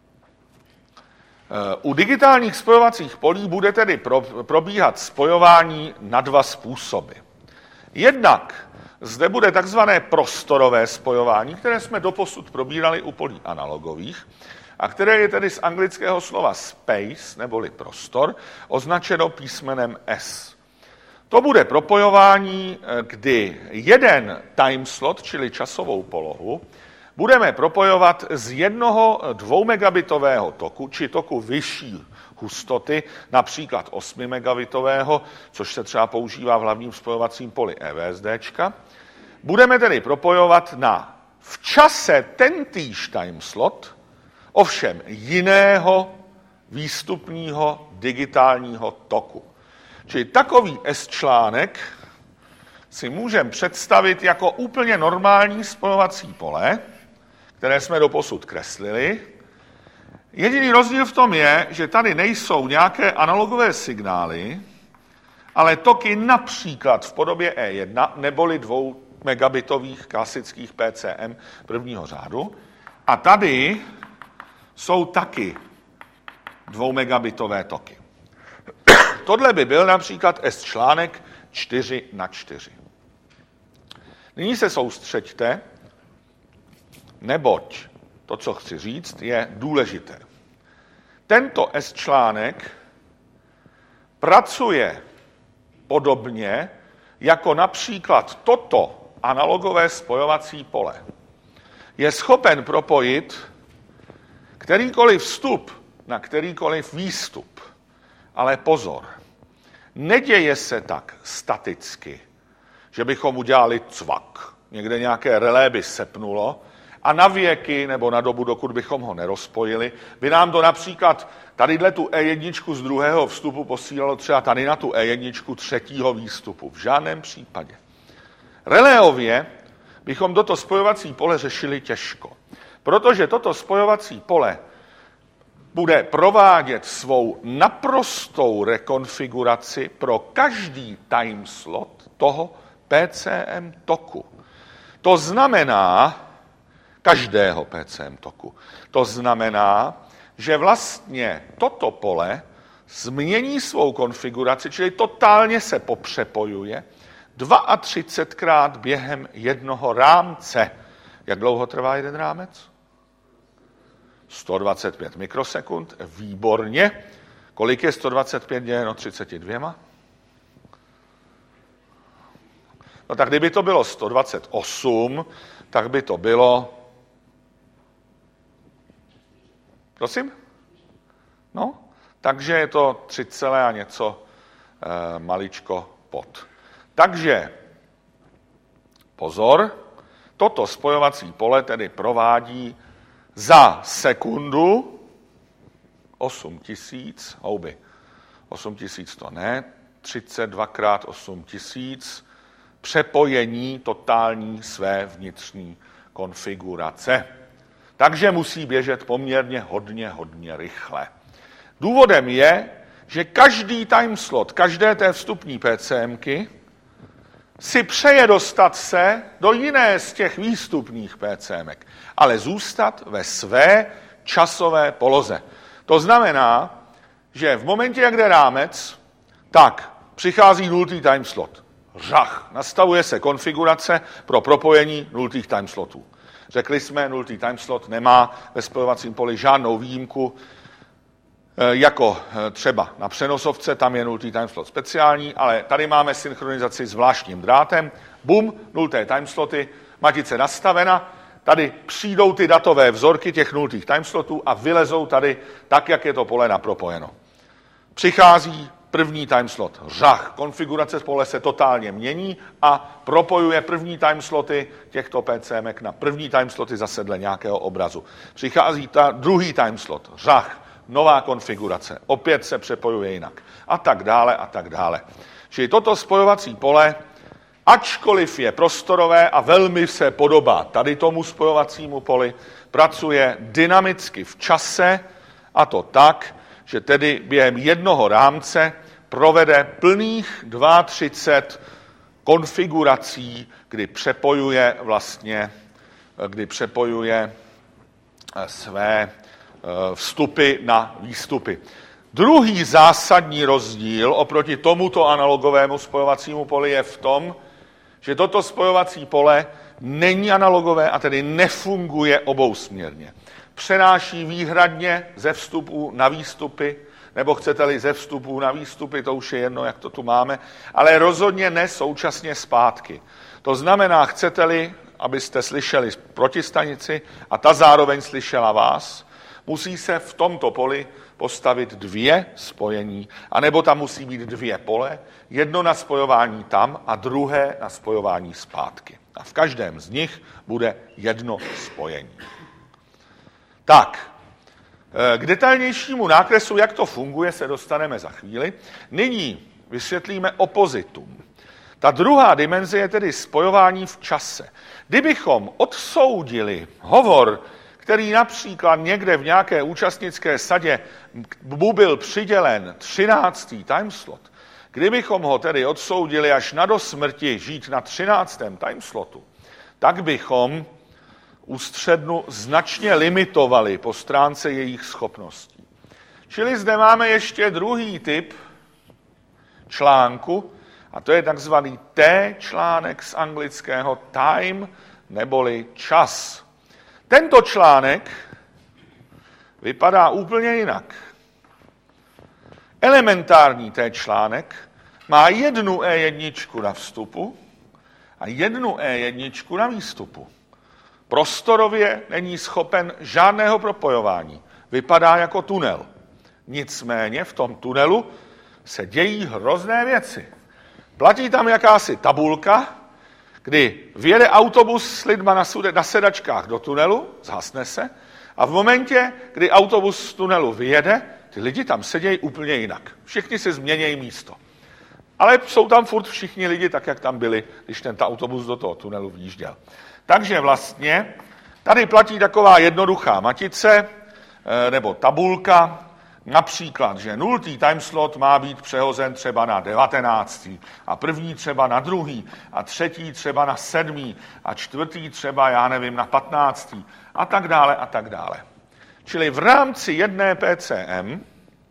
Speaker 1: u digitálních spojovacích polí bude tedy probíhat spojování na dva způsoby. Jednak zde bude takzvané prostorové spojování, které jsme doposud probírali u polí analogových a které je tedy z anglického slova space, neboli prostor, označeno písmenem S. To bude propojování, kdy jeden timeslot, čili časovou polohu, budeme propojovat z jednoho 2 megabitového toku, či toku vyšší hustoty, například 8 megabitového, což se třeba používá v hlavním spojovacím poli EVSDčka. Budeme tedy propojovat na v čase tentýž timeslot, ovšem jiného výstupního digitálního toku. Čili takový S-článek si můžeme představit jako úplně normální spojovací pole, které jsme doposud kreslili. Jediný rozdíl v tom je, že tady nejsou nějaké analogové signály, ale toky například v podobě E1 neboli 2 megabitových klasických PCM prvního řádu. A tady jsou taky 2 megabitové toky. Tohle by byl například S-článek 4x4. Nyní se soustřeďte, neboť to, co chci říct, je důležité. Tento S-článek pracuje podobně jako například toto analogové spojovací pole. Je schopen propojit kterýkoliv vstup na kterýkoliv výstup. Ale pozor, neděje se tak staticky, že bychom udělali cvak, někde nějaké relé by sepnulo a na věky nebo na dobu, dokud bychom ho nerozpojili, by nám to například tadyhle tu E1 z druhého vstupu posílalo třeba tady na tu E1 třetího výstupu. V žádném případě. Reléově bychom toto spojovací pole řešili těžko, protože toto spojovací pole bude provádět svou naprostou rekonfiguraci pro každý timeslot toho PCM toku. To znamená, každého PCM toku. To znamená, že vlastně toto pole změní svou konfiguraci, čili totálně se popřepojuje 32krát během jednoho rámce. Jak dlouho trvá jeden rámec? 125 mikrosekund, výborně. Kolik je 125 děleno 32? No tak kdyby to bylo 128, tak by to bylo... Prosím? No, takže je to 3, a něco maličko pod. Takže pozor, toto spojovací pole tedy provádí za sekundu 8000 houby. 8000 to ne, 32krát 8000 přepojení totální své vnitřní konfigurace. Takže musí běžet poměrně hodně rychle. Důvodem je, že každý timeslot, každé té vstupní PCMky si přeje dostat se do jiné z těch výstupních PCMek, ale zůstat ve své časové poloze. To znamená, že v momentě, jak jde rámec, tak přichází nultý timeslot. Řach, nastavuje se konfigurace pro propojení nultých timeslotů. Řekli jsme, nultý timeslot nemá ve spojovacím poli žádnou výjimku, jako třeba na přenosovce, tam je nultý timeslot speciální, ale tady máme synchronizaci zvláštním drátem. Bum, nulté timesloty, matice nastavena, tady přijdou ty datové vzorky těch nultých timeslotů a vylezou tady tak, jak je to pole napropojeno. Přichází první timeslot, řach, konfigurace pole se totálně mění a propojuje první timesloty těchto PCMek na první timesloty zase dle nějakého obrazu. Přichází druhý timeslot, řach, nová konfigurace, opět se přepojuje jinak. A tak dále, a tak dále. Čili toto spojovací pole, ačkoliv je prostorové a velmi se podobá tady tomu spojovacímu poli, pracuje dynamicky v čase, a to tak, že tedy během jednoho rámce provede plných 32 konfigurací, kdy přepojuje své vstupy na výstupy. Druhý zásadní rozdíl oproti tomuto analogovému spojovacímu poli je v tom, že toto spojovací pole není analogové a tedy nefunguje obousměrně. Přenáší výhradně ze vstupů na výstupy, nebo chcete-li ze vstupů na výstupy, to už je jedno, jak to tu máme, ale rozhodně ne současně zpátky. To znamená, chcete-li, abyste slyšeli protistanici a ta zároveň slyšela vás, musí se v tomto poli postavit 2 spojení, anebo tam musí být 2 pole, jedno na spojování tam a druhé na spojování zpátky. A v každém z nich bude jedno spojení. Tak, k detailnějšímu nákresu, jak to funguje, se dostaneme za chvíli. Nyní vysvětlíme opozitum. Ta druhá dimenze je tedy spojování v čase. Kdybychom odsoudili hovor, který například někde v nějaké účastnické sadě mu byl přidělen 13. timeslot, kdybychom ho tedy odsoudili až na dosmrti žít na 13. timeslotu, tak bychom ústřednu značně limitovali po stránce jejich schopností. Čili zde máme ještě druhý typ článku, a to je takzvaný T článek z anglického time, neboli čas. Tento článek vypadá úplně jinak. Elementární T článek má jednu E1 na vstupu a jednu E1 na výstupu. Prostorově není schopen žádného propojování. Vypadá jako tunel. Nicméně v tom tunelu se dějí hrozné věci. Platí tam jakási tabulka, kdy vjede autobus s lidma na sedačkách do tunelu, zhasne se, a v momentě, kdy autobus z tunelu vyjede, ty lidi tam sedějí úplně jinak. Všichni si změnějí místo. Ale jsou tam furt všichni lidi tak, jak tam byli, když ten autobus do toho tunelu vjížděl. Takže vlastně tady platí taková jednoduchá matice nebo tabulka, například, že 0. timeslot má být přehozen třeba na 19. a první třeba na 2. a 3. třeba na 7. a 4. třeba, já nevím, na 15. a tak dále a tak dále. Čili v rámci jedné PCM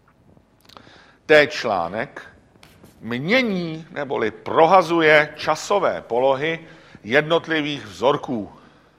Speaker 1: článek mění neboli prohazuje časové polohy jednotlivých vzorků.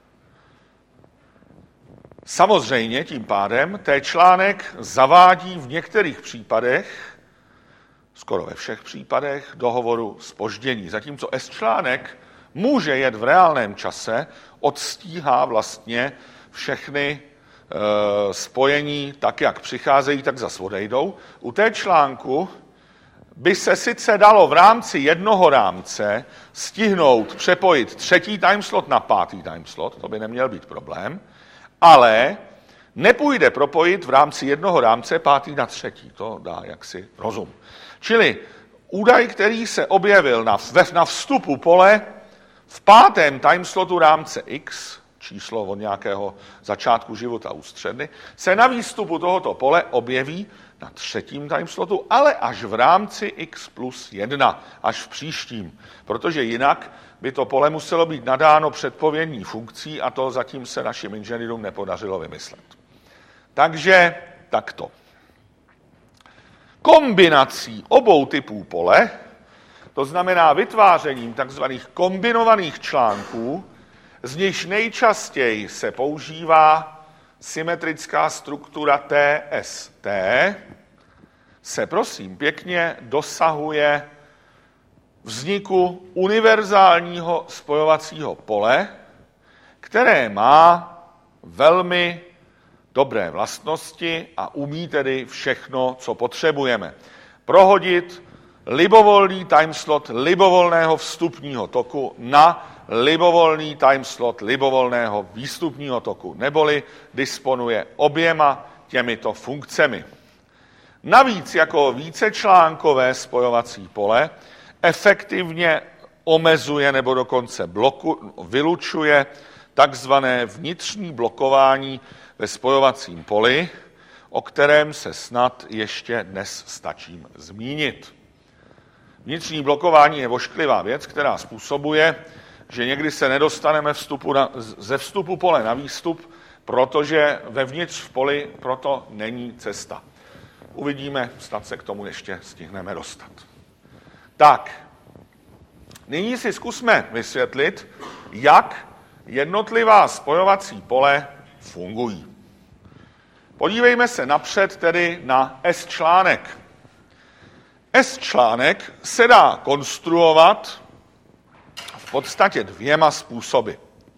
Speaker 1: Samozřejmě tím pádem článek zavádí v některých případech, skoro ve všech případech, do hovoru zpoždění. Zatímco článek může jet v reálném čase, odstíhá vlastně všechny spojení tak, jak přicházejí, tak zas odejdou. U článku by se sice dalo v rámci jednoho rámce stihnout přepojit 3. timeslot na 5. timeslot, to by neměl být problém, ale nepůjde propojit v rámci jednoho rámce 5. na 3. To dá jaksi rozum. Čili údaj, který se objevil na vstupu pole v 5. timeslotu rámce X, číslo od nějakého začátku života ústředny, se na výstupu tohoto pole objeví na 3. timeslotu, ale až v rámci X plus 1, až v příštím, protože jinak by to pole muselo být nadáno předpovědní funkcí a to zatím se našim inženýrům nepodařilo vymyslet. Takže takto. Kombinací obou typů pole, to znamená vytvářením takzvaných kombinovaných článků, z nichž nejčastěji se používá symetrická struktura TST, se prosím pěkně dosahuje vzniku univerzálního spojovacího pole, které má velmi dobré vlastnosti a umí tedy všechno, co potřebujeme. Prohodit libovolný timeslot libovolného vstupního toku na libovolný timeslot libovolného výstupního toku, neboli disponuje oběma těmito funkcemi. Navíc jako vícečlánkové spojovací pole efektivně omezuje nebo dokonce vylučuje takzvané vnitřní blokování ve spojovacím poli, o kterém se snad ještě dnes stačím zmínit. Vnitřní blokování je ošklivá věc, která způsobuje, že někdy se nedostaneme ze vstupu pole na výstup, protože vevnitř v poli proto není cesta. Uvidíme, snad se k tomu ještě stihneme dostat. Tak, nyní si zkusme vysvětlit, jak jednotlivá spojovací pole fungují. Podívejme se napřed tedy na S-článek. S-článek se dá konstruovat v podstatě dvěma způsoby.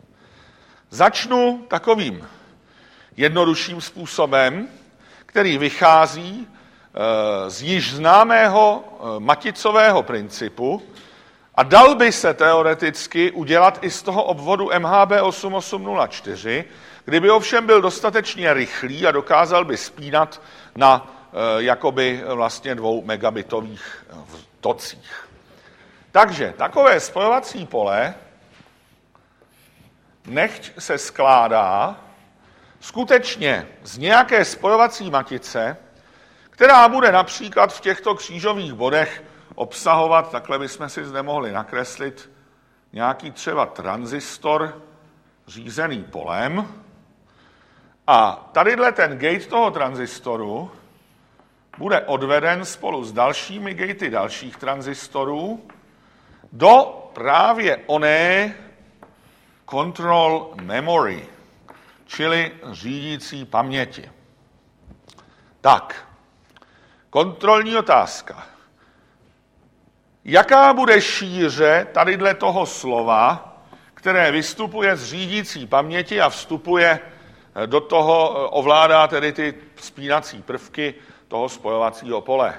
Speaker 1: Začnu takovým jednodušším způsobem, který vychází z již známého maticového principu a dal by se teoreticky udělat i z toho obvodu MHB 8804, kdyby ovšem byl dostatečně rychlý a dokázal by spínat na jakoby vlastně 2 megabitových tocích. Takže takové spojovací pole nechť se skládá skutečně z nějaké spojovací matice, která bude například v těchto křížových bodech obsahovat, takhle bychom si zde mohli nakreslit, nějaký třeba tranzistor řízený polem. A tadyhle ten gate toho tranzistoru bude odveden spolu s dalšími gatey dalších tranzistorů do právě oné control memory, čili řídící paměti. Tak, kontrolní otázka. Jaká bude šíře tadyhle toho slova, které vystupuje z řídící paměti a vstupuje do toho, ovládá tedy ty spínací prvky toho spojovacího pole?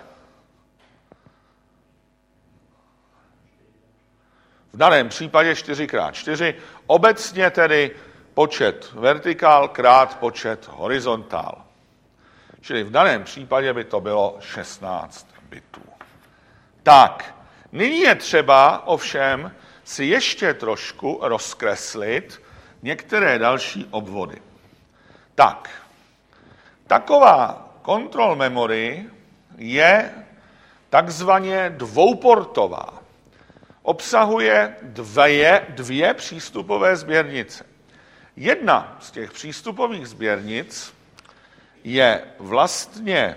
Speaker 1: V daném případě 4x4, obecně tedy počet vertikál krát počet horizontál. Čili v daném případě by to bylo 16 bitů. Tak, nyní je třeba ovšem si ještě trošku rozkreslit některé další obvody. Tak, taková control memory je takzvaně dvouportová. Obsahuje dvě přístupové sběrnice. Jedna z těch přístupových sběrnic je vlastně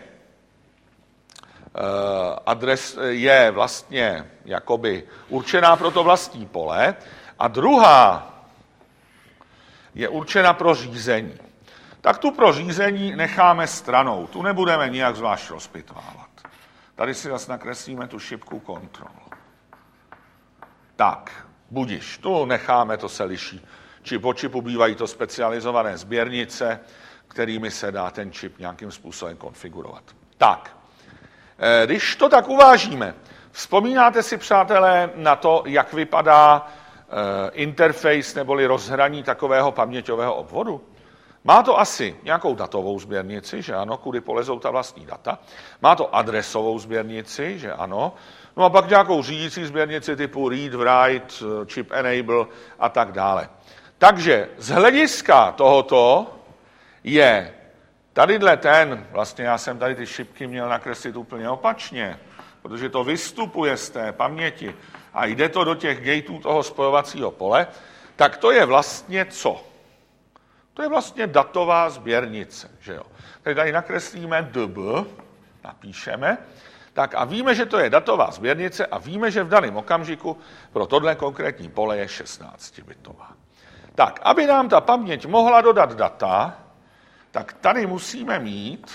Speaker 1: jakoby určená pro to vlastní pole a druhá je určena pro řízení. Tak tu pro řízení necháme stranou, tu nebudeme nijak zvlášť rozpitvávat. Tady si zase nakreslíme tu šipku kontrol. Tak, budiš, tu necháme, to se liší. Čip od čipu bývají to specializované sběrnice, kterými se dá ten čip nějakým způsobem konfigurovat. Tak, když to tak uvážíme, vzpomínáte si, přátelé, na to, jak vypadá interface neboli rozhraní takového paměťového obvodu? Má to asi nějakou datovou sběrnici, že ano, kudy polezou ta vlastní data. Má to adresovou sběrnici, že ano. No a pak nějakou řídící sběrnici typu read, write, chip enable a tak dále. Takže z hlediska tohoto je tadyhle vlastně já jsem tady ty šipky měl nakreslit úplně opačně, protože to vystupuje z té paměti a jde to do těch gateů toho spojovacího pole, tak to je vlastně co? To je vlastně datová sběrnice, že jo. Tady nakreslíme DB, napíšeme, tak a víme, že to je datová sběrnice a víme, že v daném okamžiku pro tohle konkrétní pole je 16-bitová. Tak, aby nám ta paměť mohla dodat data, tak tady musíme mít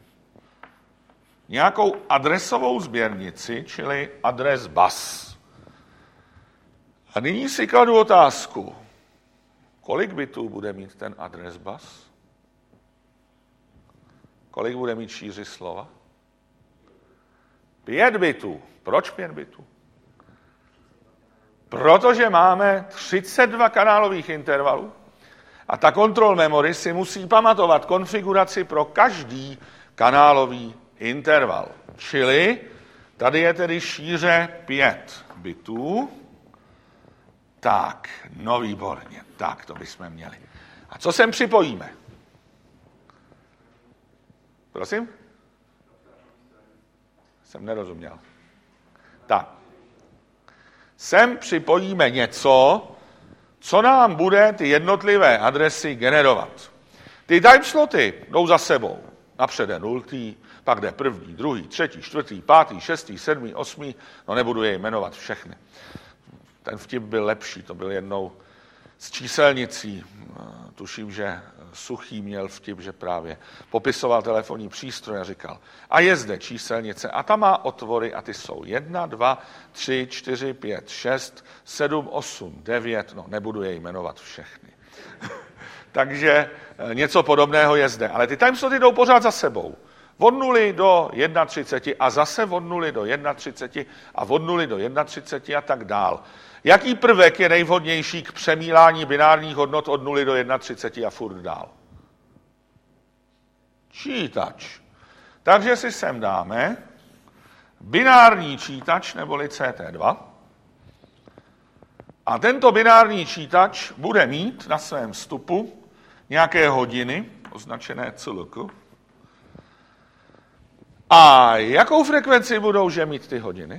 Speaker 1: nějakou adresovou sběrnici, čili adres bus. A nyní si kladu otázku, kolik bitů bude mít ten adres bus? Kolik bude mít šíři slova? 5 bitů. Proč 5 bitů? Protože máme 32 kanálových intervalů a ta control memory si musí pamatovat konfiguraci pro každý kanálový interval. Čili tady je tedy šíře 5 bitů. Tak, no výborně. Tak, to bychom měli. A co sem připojíme? Prosím? Jsem nerozuměl. Tak. Sem připojíme něco, co nám bude ty jednotlivé adresy generovat. Ty timesloty jdou za sebou. Napřed je 0, pak jde 1., 2., 3., 4., 5., 6., 7., 8., no nebudu je jmenovat všechny. Ten vtip byl lepší, to byl jednou s číselnicí. Tuším, že Suchý měl vtip, že právě popisoval telefonní přístroj a říkal, a je zde číselnice a ta má otvory a ty jsou 1, 2, 3, 4, 5, 6, 7, 8, 9, no nebudu je jmenovat všechny. Takže něco podobného je zde, ale ty timesloty jdou pořád za sebou. Od 0 do 31 a zase od 0 do 31 a od 0 do 31 a tak dál. Jaký prvek je nejvhodnější k přemílání binárních hodnot od 0 do 31 a furt dál? Čítač. Takže si sem dáme binární čítač neboli CT2 a tento binární čítač bude mít na svém vstupu nějaké hodiny, označené CLK. A jakou frekvenci budou mít ty hodiny?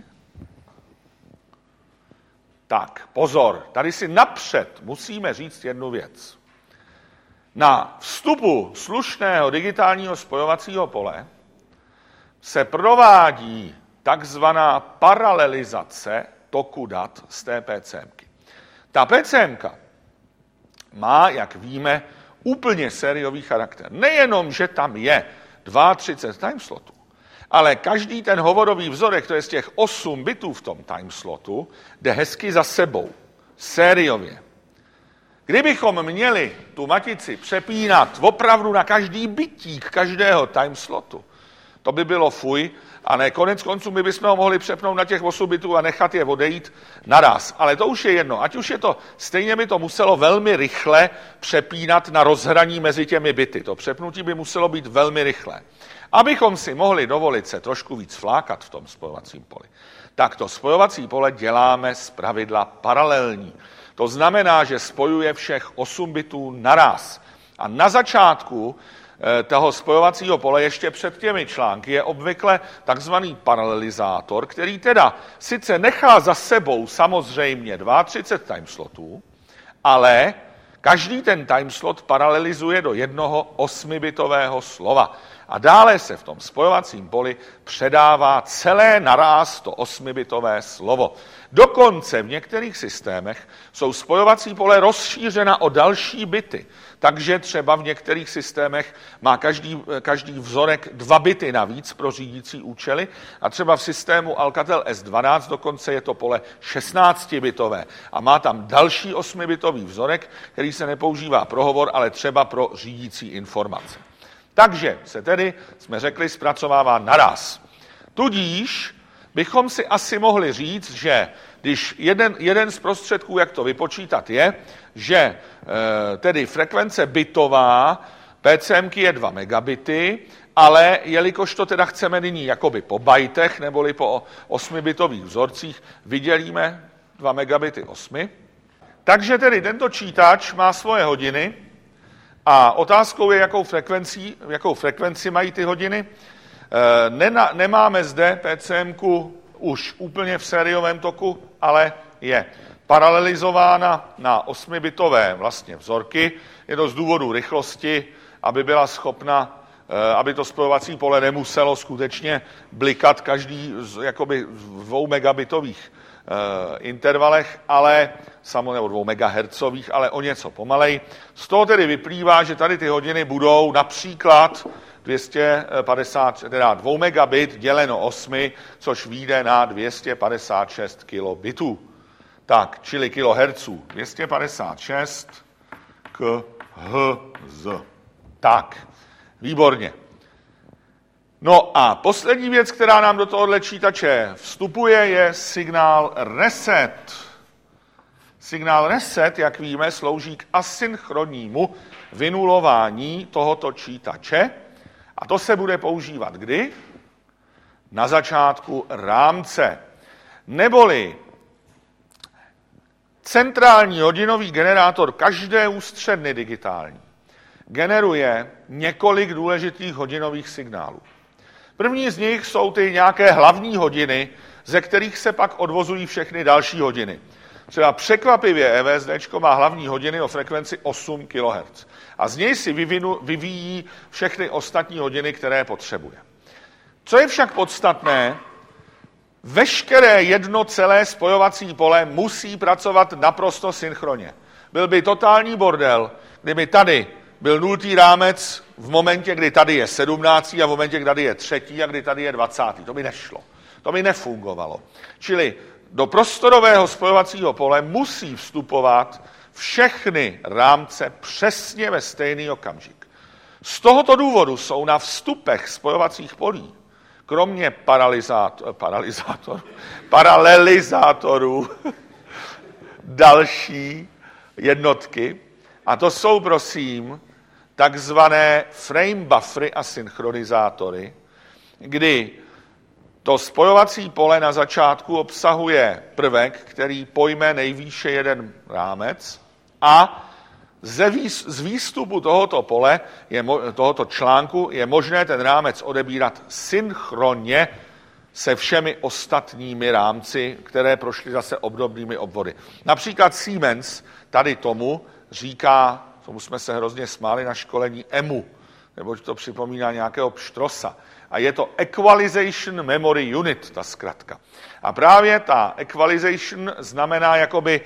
Speaker 1: Tak, pozor, tady si napřed musíme říct jednu věc. Na vstupu slušného digitálního spojovacího pole se provádí takzvaná paralelizace toku dat z té PCMky. Ta PCMka má, jak víme, úplně sériový charakter. Nejenom, že tam je 32 timeslotů, ale každý ten hovorový vzorek, to je z těch 8 bitů v tom timeslotu, jde hezky za sebou, sériově. Kdybychom měli tu matici přepínat opravdu na každý bitík každého timeslotu, to by bylo fuj, a ne, konec konců my bychom ho mohli přepnout na těch 8 bitů a nechat je odejít naraz. Ale to už je jedno. Ať už je to, stejně by to muselo velmi rychle přepínat na rozhraní mezi těmi bity. To přepnutí by muselo být velmi rychlé. Abychom si mohli dovolit se trošku víc flákat v tom spojovacím poli, tak to spojovací pole děláme zpravidla paralelní. To znamená, že spojuje všech 8 bitů naraz. A na začátku toho spojovacího pole ještě před těmi články je obvykle takzvaný paralelizátor, který teda sice nechá za sebou samozřejmě 32 timeslotů, ale každý ten timeslot paralelizuje do jednoho 8bitového slova. A dále se v tom spojovacím poli předává celé naráz to 8bitové slovo. Dokonce v některých systémech jsou spojovací pole rozšířena o další bity. Takže třeba v některých systémech má každý vzorek 2 bity navíc pro řídící účely a třeba v systému Alcatel S12 dokonce je to pole 16bitové a má tam další 8bitový vzorek, který se nepoužívá pro hovor, ale třeba pro řídící informace. Takže se tedy, jsme řekli, zpracovává naraz. Tudíž bychom si asi mohli říct, že když jeden z prostředků, jak to vypočítat, je, že tedy frekvence bitová PCMky je 2 megabity, ale jelikož to teda chceme nyní jakoby po bajtech neboli po 8bitových vzorcích, vydělíme 2 megabity 8. Takže tedy tento čítač má svoje hodiny a otázkou je, jakou frekvenci mají ty hodiny. Nemáme zde PCMku už úplně v sériovém toku, ale je paralelizována na 8bitové vlastně vzorky. Je to z důvodu rychlosti, aby byla schopna, aby to spojovací pole nemuselo skutečně blikat každý jakoby v 2 megabitových intervalech, ale samozřejmě 2 megahertzových, ale o něco pomalej. Z toho tedy vyplývá, že tady ty hodiny budou například 2 megabit děleno 8, což vyjde na 256 kilobitů. Tak, čili kilohertzů. 256 kHz. Tak, výborně. No a poslední věc, která nám do tohohle čítače vstupuje, je signál reset. Signál reset, jak víme, slouží k asynchronnímu vynulování tohoto čítače. A to se bude používat kdy? Na začátku rámce. Neboli centrální hodinový generátor každé ústředny digitální generuje několik důležitých hodinových signálů. První z nich jsou ty nějaké hlavní hodiny, ze kterých se pak odvozují všechny další hodiny. Třeba překvapivě EVSD má hlavní hodiny o frekvenci 8 kHz. A z něj si vyvíjí všechny ostatní hodiny, které potřebuje. Co je však podstatné, veškeré jedno celé spojovací pole musí pracovat naprosto synchronně. Byl by totální bordel, kdyby tady byl 0. rámec v momentě, kdy tady je 17. a v momentě, kdy tady je 3. a kdy tady je 20. To by nešlo. To by nefungovalo. Čili do prostorového spojovacího pole musí vstupovat všechny rámce přesně ve stejný okamžik. Z tohoto důvodu jsou na vstupech spojovacích polí, kromě paralelizátorů, další jednotky, a to jsou, prosím, takzvané frame buffery a synchronizátory, kdy to spojovací pole na začátku obsahuje prvek, který pojme nejvýše jeden rámec a z výstupu tohoto pole, tohoto článku, je možné ten rámec odebírat synchronně se všemi ostatními rámci, které prošly zase obdobnými obvody. Například Siemens tady tomu říká, tomu jsme se hrozně smáli na školení, EMU, neboť to připomíná nějakého pštrosa. A je to Equalization Memory Unit, ta zkratka. A právě ta equalization znamená jakoby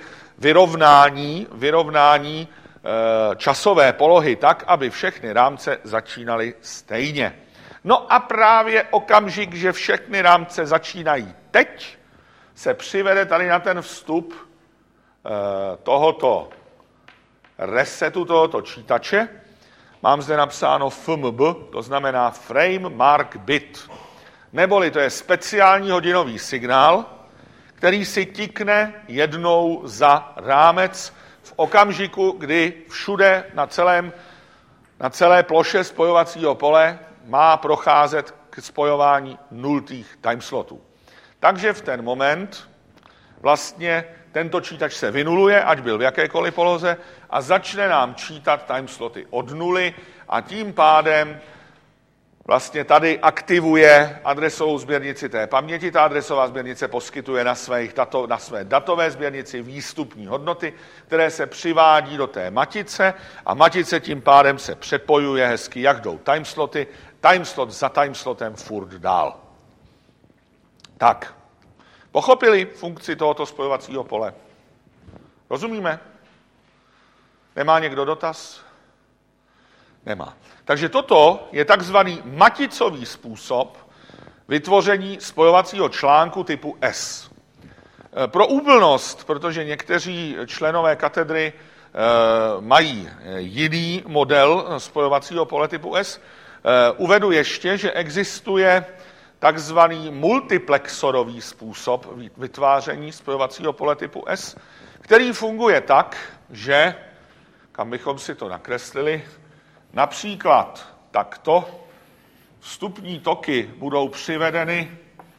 Speaker 1: vyrovnání časové polohy tak, aby všechny rámce začínaly stejně. No a právě okamžik, že všechny rámce začínají teď, se přivede tady na ten vstup tohoto resetu, tohoto čítače. Mám zde napsáno FMB, to znamená Frame Mark Bit. Neboli to je speciální hodinový signál, který si tikne jednou za rámec v okamžiku, kdy všude na celé ploše spojovacího pole má procházet k spojování 0. timeslotů. Takže v ten moment vlastně tento čítač se vynuluje, ať byl v jakékoliv poloze, a začne nám čítat timesloty od nuly a tím pádem vlastně tady aktivuje adresovou sběrnici té paměti. Ta adresová sběrnice poskytuje na své datové sběrnici výstupní hodnoty, které se přivádí do té matice a matice tím pádem se přepojuje hezky, jak jdou timesloty, timeslot za timeslotem furt dál. Tak, pochopili funkci tohoto spojovacího pole? Rozumíme? Nemá někdo dotaz? Nemá. Takže toto je takzvaný maticový způsob vytvoření spojovacího článku typu S. Pro úplnost, protože někteří členové katedry mají jiný model spojovacího pole typu S, uvedu ještě, že existuje takzvaný multiplexorový způsob vytváření spojovacího pole typu S, který funguje tak, že, kam bychom si to nakreslili, například takto vstupní toky budou přivedeny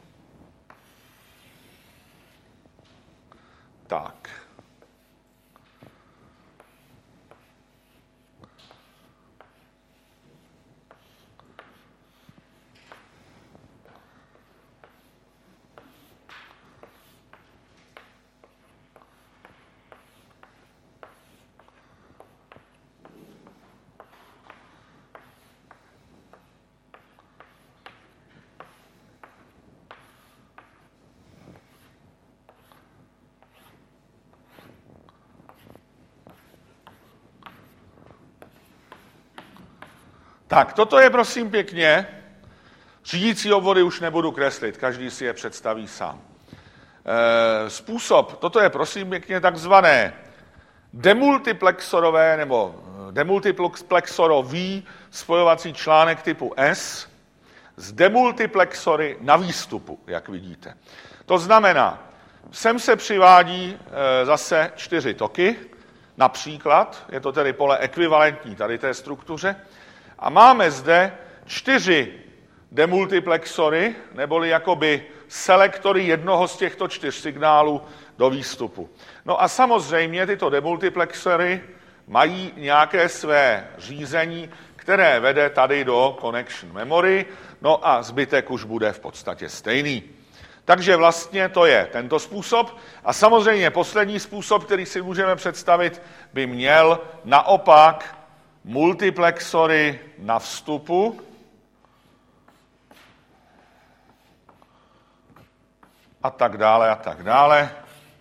Speaker 1: tak. Tak, toto je prosím pěkně, řídící obvody už nebudu kreslit, každý si je představí sám. Toto je prosím pěkně takzvané demultiplexorové nebo demultiplexorový spojovací článek typu S s demultiplexory na výstupu, jak vidíte. To znamená, sem se přivádí zase 4 toky, například, je to tedy pole ekvivalentní tady té struktuře, a máme zde 4 demultiplexory, neboli jakoby selektory jednoho z těchto 4 signálů do výstupu. No a samozřejmě tyto demultiplexory mají nějaké své řízení, které vede tady do connection memory, no a zbytek už bude v podstatě stejný. Takže vlastně to je tento způsob. A samozřejmě poslední způsob, který si můžeme představit, by měl naopak multiplexory na vstupu a tak dále a tak dále.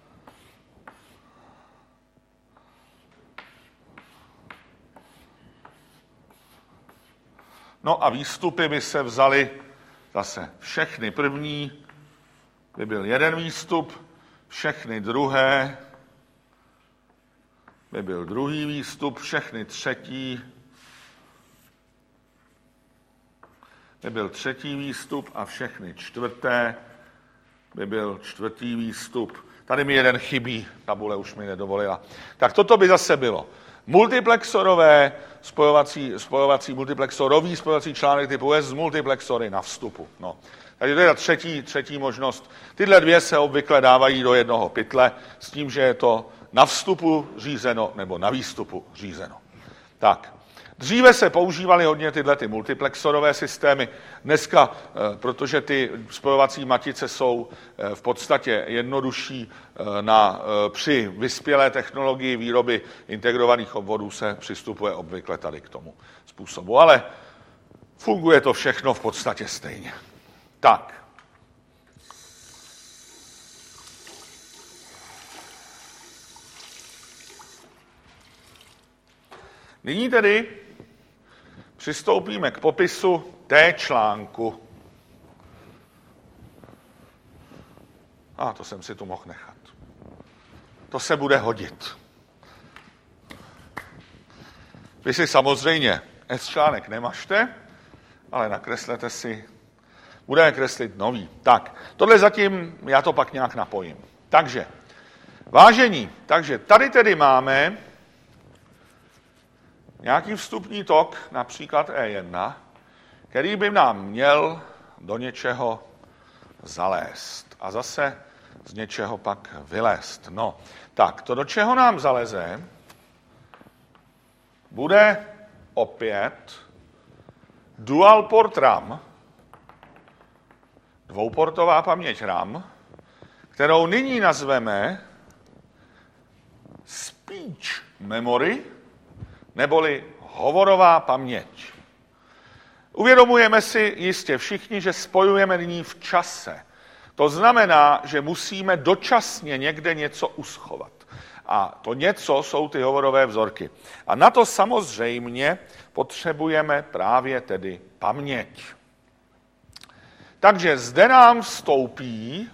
Speaker 1: No a výstupy by se vzaly zase všechny první, by byl jeden výstup, všechny druhé, by byl druhý výstup, všechny třetí, by byl třetí výstup a všechny čtvrté, by byl čtvrtý výstup. Tady mi jeden chybí, tabule už mi nedovolila. Tak toto by zase bylo multiplexorové spojovací multiplexorový spojovací článek typu S z multiplexory na vstupu. No. Takže to je ta třetí možnost. Tyhle dvě se obvykle dávají do jednoho pytle s tím, že je to na vstupu řízeno nebo na výstupu řízeno. Tak. Dříve se používaly hodně tyhle multiplexorové systémy. Dneska, protože ty spojovací matice jsou v podstatě jednodušší při vyspělé technologii výroby integrovaných obvodů, se přistupuje obvykle tady k tomu způsobu. Ale funguje to všechno v podstatě stejně. Tak. Nyní tedy přistoupíme k popisu té článku. To jsem si tu mohl nechat. To se bude hodit. Vy si samozřejmě S článek nemažte, ale nakreslete si. Budeme kreslit nový. Tak, tohle zatím, já to pak nějak napojím. Takže, vážení, tady tedy máme nějaký vstupní tok, například E1, který by nám měl do něčeho zalézt. A zase z něčeho pak vylézt. No, tak to, do čeho nám zaleze, bude opět dual port RAM, dvouportová paměť RAM, kterou nyní nazveme speech memory, neboli hovorová paměť. Uvědomujeme si jistě všichni, že spojujeme nyní v čase. To znamená, že musíme dočasně někde něco uschovat. A to něco jsou ty hovorové vzorky. A na to samozřejmě potřebujeme právě tedy paměť. Takže zde nám vstoupí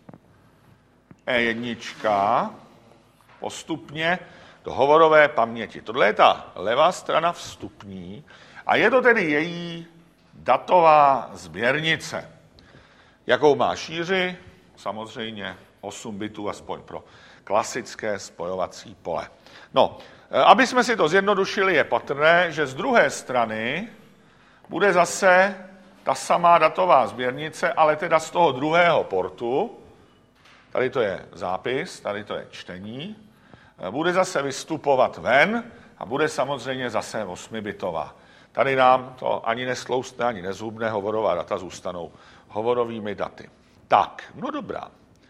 Speaker 1: E1 postupně do hovorové paměti. Tohle je ta levá strana vstupní a je to tedy její datová sběrnice. Jakou má šíři? Samozřejmě 8 bitů aspoň pro klasické spojovací pole. No, aby jsme si to zjednodušili, je patrné, že z druhé strany bude zase ta samá datová sběrnice, ale teda z toho druhého portu, tady to je zápis, tady to je čtení, bude zase vystupovat ven a bude samozřejmě zase 8bitová. Tady nám to ani neskloustne, ani nezhubne, hovorová data zůstanou hovorovými daty. Tak, no dobrá.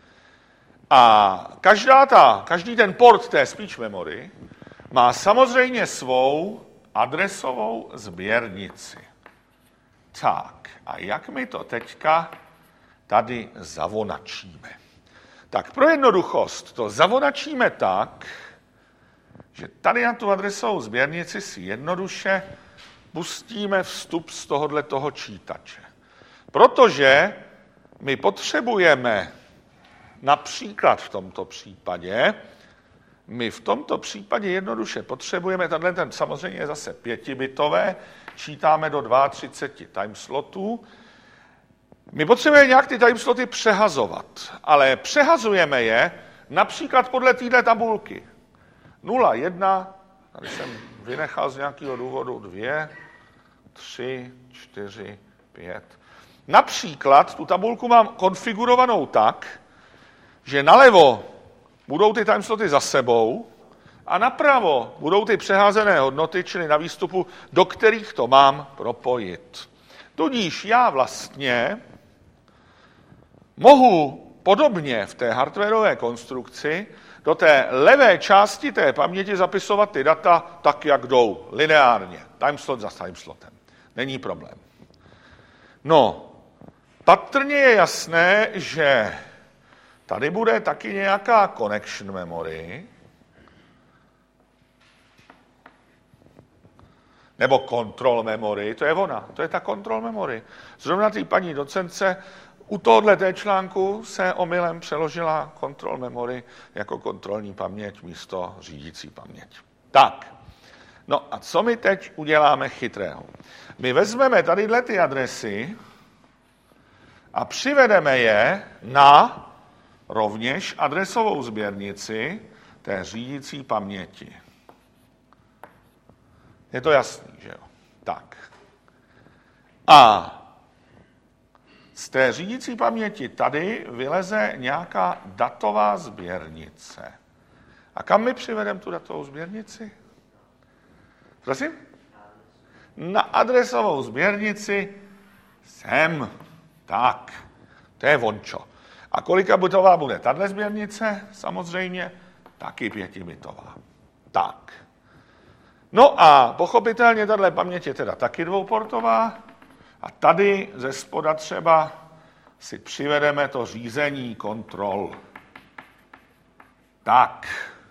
Speaker 1: A každý ten port té speech memory má samozřejmě svou adresovou sběrnici. Tak, a jak my to teďka tady zavonačíme? Tak pro jednoduchost to zavonačíme tak, že tady na tu adresovou sběrnici si jednoduše pustíme vstup z tohoto čítače. Protože my potřebujeme například v tomto případě jednoduše potřebujeme, ten samozřejmě je zase 5bitové, čítáme do 32 timeslotů. My potřebujeme nějak ty timesloty přehazovat, ale přehazujeme je například podle této tabulky. 0, 1, tady jsem vynechal z nějakého důvodu 2, 3, 4, 5. Například tu tabulku mám konfigurovanou tak, že nalevo budou ty timesloty za sebou a napravo budou ty přeházené hodnoty, čili na výstupu, do kterých to mám propojit. Tudíž já vlastně mohu podobně v té hardwareové konstrukci do té levé části té paměti zapisovat ty data tak, jak jdou, lineárně, timeslot za timeslotem. Není problém. No, patrně je jasné, že tady bude taky nějaká connection memory, nebo control memory, to je ona, to je ta control memory. Zrovna té paní docence u tohoto článku se omylem přeložila control memory jako kontrolní paměť místo řídící paměť. Tak, no a co my teď uděláme chytrého? My vezmeme tadyhle ty adresy a přivedeme je na rovněž adresovou sběrnici té řídící paměti. Je to jasný, že jo? Tak. A z té řídící paměti tady vyleze nějaká datová sběrnice. A kam my přivedeme tu datovou sběrnici? Prosím? Na adresovou sběrnici sem. Tak, to je vončo. A kolika bitová bude tato sběrnice? Samozřejmě taky 5bitová. Tak. No a pochopitelně tato paměť je teda taky dvouportová a tady ze spoda třeba si přivedeme to řízení kontrol. Tak.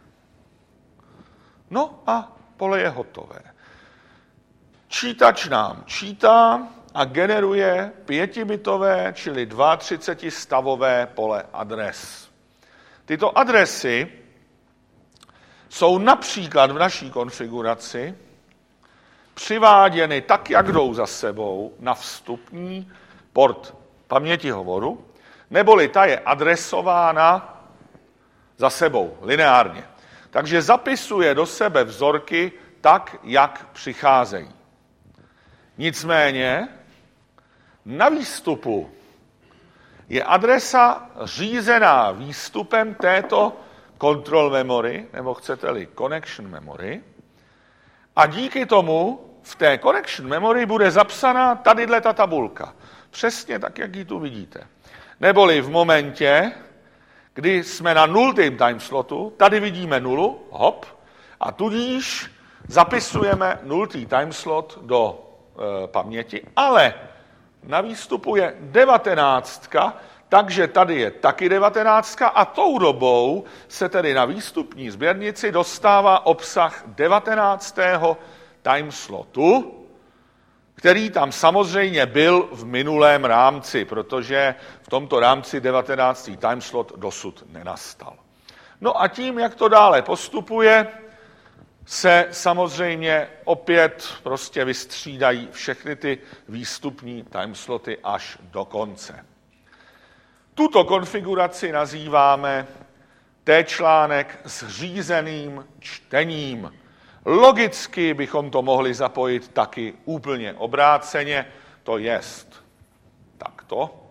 Speaker 1: No a pole je hotové. Čítač nám čítá a generuje 5bitové, čili 32stavové pole adres. Tyto adresy jsou například v naší konfiguraci přiváděny tak, jak jdou za sebou na vstupní port paměti hovoru, neboli ta je adresována za sebou, lineárně. Takže zapisuje do sebe vzorky tak, jak přicházejí. Nicméně na výstupu je adresa řízená výstupem této control memory, nebo chcete-li connection memory, a díky tomu v té connection memory bude zapsaná tadyhle ta tabulka. Přesně tak, jak ji tu vidíte. Neboli v momentě, kdy jsme na nultém timeslotu, tady vidíme nulu, hop, a tudíž zapisujeme nultý timeslot do paměti, ale na výstupu je 19, takže tady je taky 19 a tou dobou se tedy na výstupní sběrnici dostává obsah 19. timeslotu, který tam samozřejmě byl v minulém rámci, protože v tomto rámci 19. timeslot dosud nenastal. No a tím, jak to dále postupuje, se samozřejmě opět prostě vystřídají všechny ty výstupní timesloty až do konce. Tuto konfiguraci nazýváme T-článek s řízeným čtením. Logicky bychom to mohli zapojit taky úplně obráceně, to jest takto.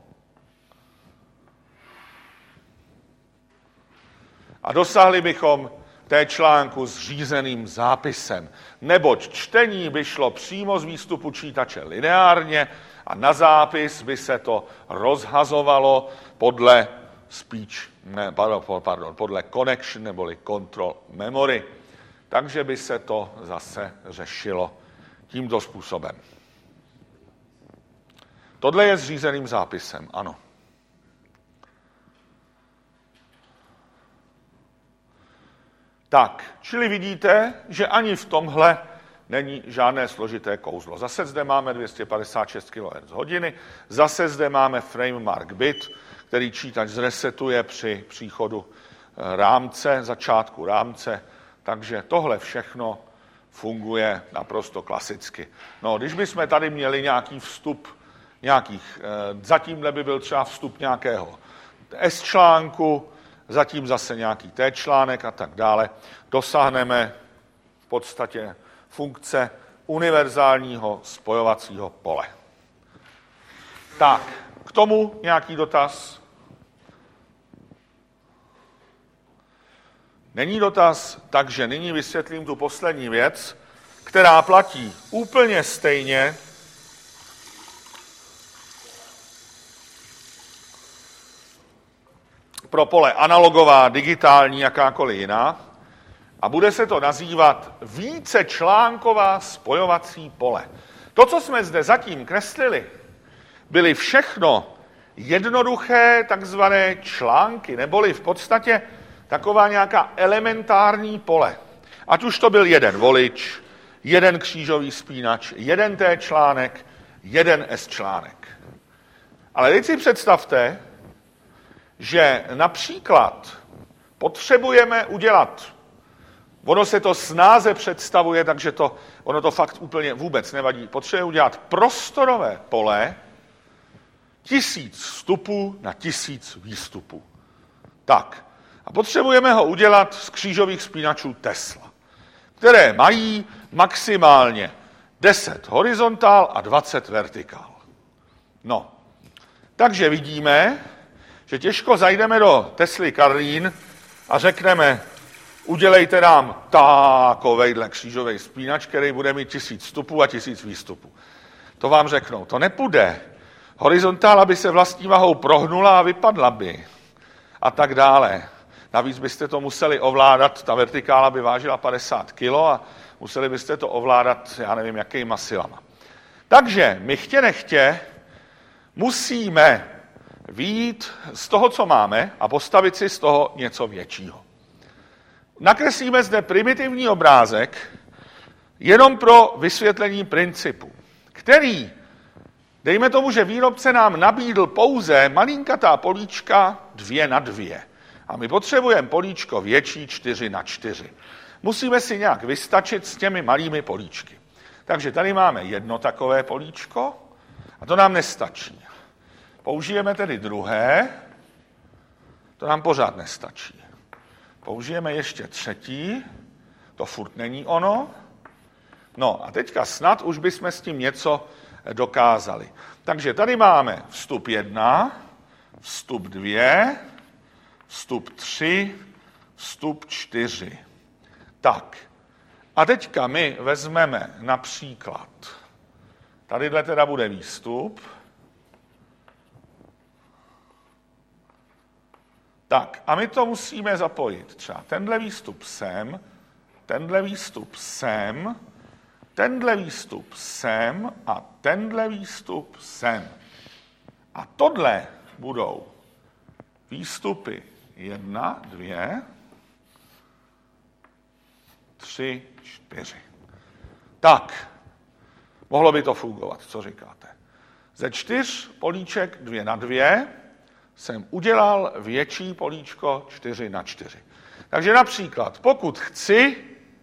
Speaker 1: A dosáhli bychom T-článku s řízeným zápisem, neboť čtení by šlo přímo z výstupu čítače lineárně a na zápis by se to rozhazovalo podle podle connection neboli control memory. Takže by se to zase řešilo tímto způsobem. Tohle je s řízeným zápisem, ano. Tak, čili vidíte, že ani v tomhle není žádné složité kouzlo. Zase zde máme 256 kHz, zase zde máme frame mark bit, který čítač zresetuje při příchodu rámce, začátku rámce, takže tohle všechno funguje naprosto klasicky. No, když bychom tady měli nějaký vstup, zatímhle by byl třeba vstup nějakého S-článku, zatím zase nějaký T-článek a tak dále, dosáhneme v podstatě funkce univerzálního spojovacího pole. Tak, k tomu nějaký dotaz? Není dotaz, takže nyní vysvětlím tu poslední věc, která platí úplně stejně pro pole analogová, digitální, jakákoliv jiná. A bude se to nazývat vícečlánková spojovací pole. To, co jsme zde zatím kreslili, byly všechno jednoduché takzvané články, neboli v podstatě taková nějaká elementární pole. Ať už to byl jeden volič, jeden křížový spínač, jeden T-článek, jeden S-článek. Ale teď si představte, že například potřebujeme udělat, ono se to snáze představuje, takže ono to fakt úplně vůbec nevadí, potřebujeme udělat prostorové pole 1000 vstupů na 1000 výstupů. Tak, a potřebujeme ho udělat z křížových spínačů Tesla, které mají maximálně 10 horizontál a 20 vertikál. No, takže vidíme, že těžko zajdeme do Tesly Karlín a řekneme, udělejte nám takovejhle křížový spínač, který bude mít 1000 vstupů a 1000 výstupů. To vám řeknou, to nepůjde. Horizontála by se vlastní vahou prohnula a vypadla by. A tak dále. Navíc byste to museli ovládat, ta vertikála by vážila 50 kg a museli byste to ovládat, já nevím, jakýma silama. Takže my chtě nechtě musíme vyjít z toho, co máme a postavit si z toho něco většího. Nakreslíme zde primitivní obrázek jenom pro vysvětlení principu, který, dejme tomu, že výrobce nám nabídl pouze malinkatá políčka 2x2 a my potřebujeme políčko větší 4x4. Musíme si nějak vystačit s těmi malými políčky. Takže tady máme jedno takové políčko a to nám nestačí. Použijeme tedy druhé, to nám pořád nestačí. Použijeme ještě třetí, to furt není ono. No a teďka snad už bychom s tím něco dokázali. Takže tady máme vstup 1, vstup 2, vstup 3, vstup 4. Tak, a teďka my vezmeme například, tadyhle teda bude výstup. Tak, a my to musíme zapojit. Třeba tenhle výstup sem, tenhle výstup sem, tenhle výstup sem a tenhle výstup sem. A tohle budou výstupy 1, 2, 3, 4. Tak, mohlo by to fungovat, co říkáte? Ze 4 políček 2 na 2 jsem udělal větší políčko 4 na 4. Takže například, pokud chci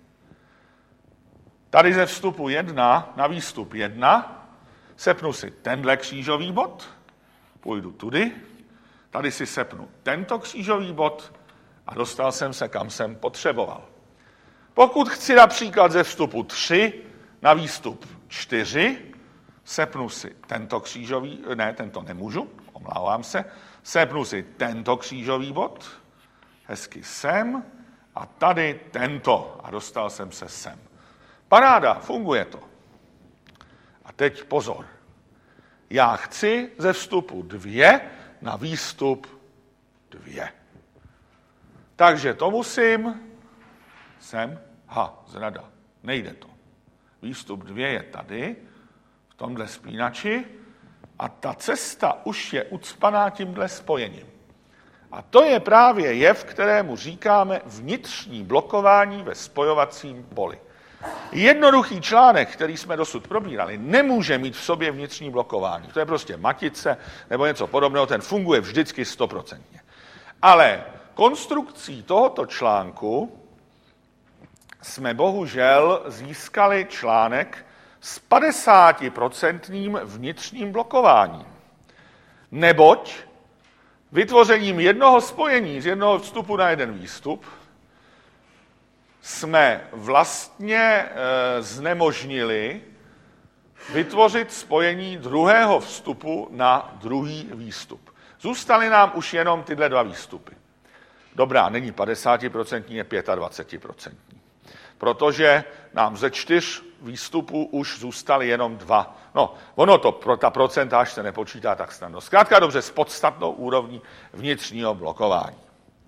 Speaker 1: tady ze vstupu 1 na výstup 1, sepnu si tenhle křížový bod, půjdu tudy, tady si sepnu tento křížový bod a dostal jsem se, kam jsem potřeboval. Pokud chci například ze vstupu 3 na výstup 4, sepnu si tento křížový, ne, tento nemůžu, omlouvám se, sepnu si tento křížový bod, hezky sem a tady tento a dostal jsem se sem. Paráda, funguje to. A teď pozor. Já chci ze vstupu 2 na výstup 2. Takže to musím sem, zrada, nejde to. Výstup 2 je tady, v tomhle spínači, a ta cesta už je ucpaná tímhle spojením. A to je právě jev, kterému říkáme vnitřní blokování ve spojovacím poli. Jednoduchý článek, který jsme dosud probírali, nemůže mít v sobě vnitřní blokování. To je prostě matice nebo něco podobného, ten funguje vždycky 100%. Ale konstrukcí tohoto článku jsme bohužel získali článek s 50% vnitřním blokováním. Neboť vytvořením jednoho spojení z jednoho vstupu na jeden výstup jsme vlastně znemožnili vytvořit spojení druhého vstupu na druhý výstup. Zůstaly nám už jenom tyhle dva výstupy. Dobrá, není 50%, je 25%. Protože nám ze 4 výstupů už zůstaly jenom 2. No, ono to, ta procentáž se nepočítá tak snadno. Zkrátka dobře, s podstatnou úrovní vnitřního blokování.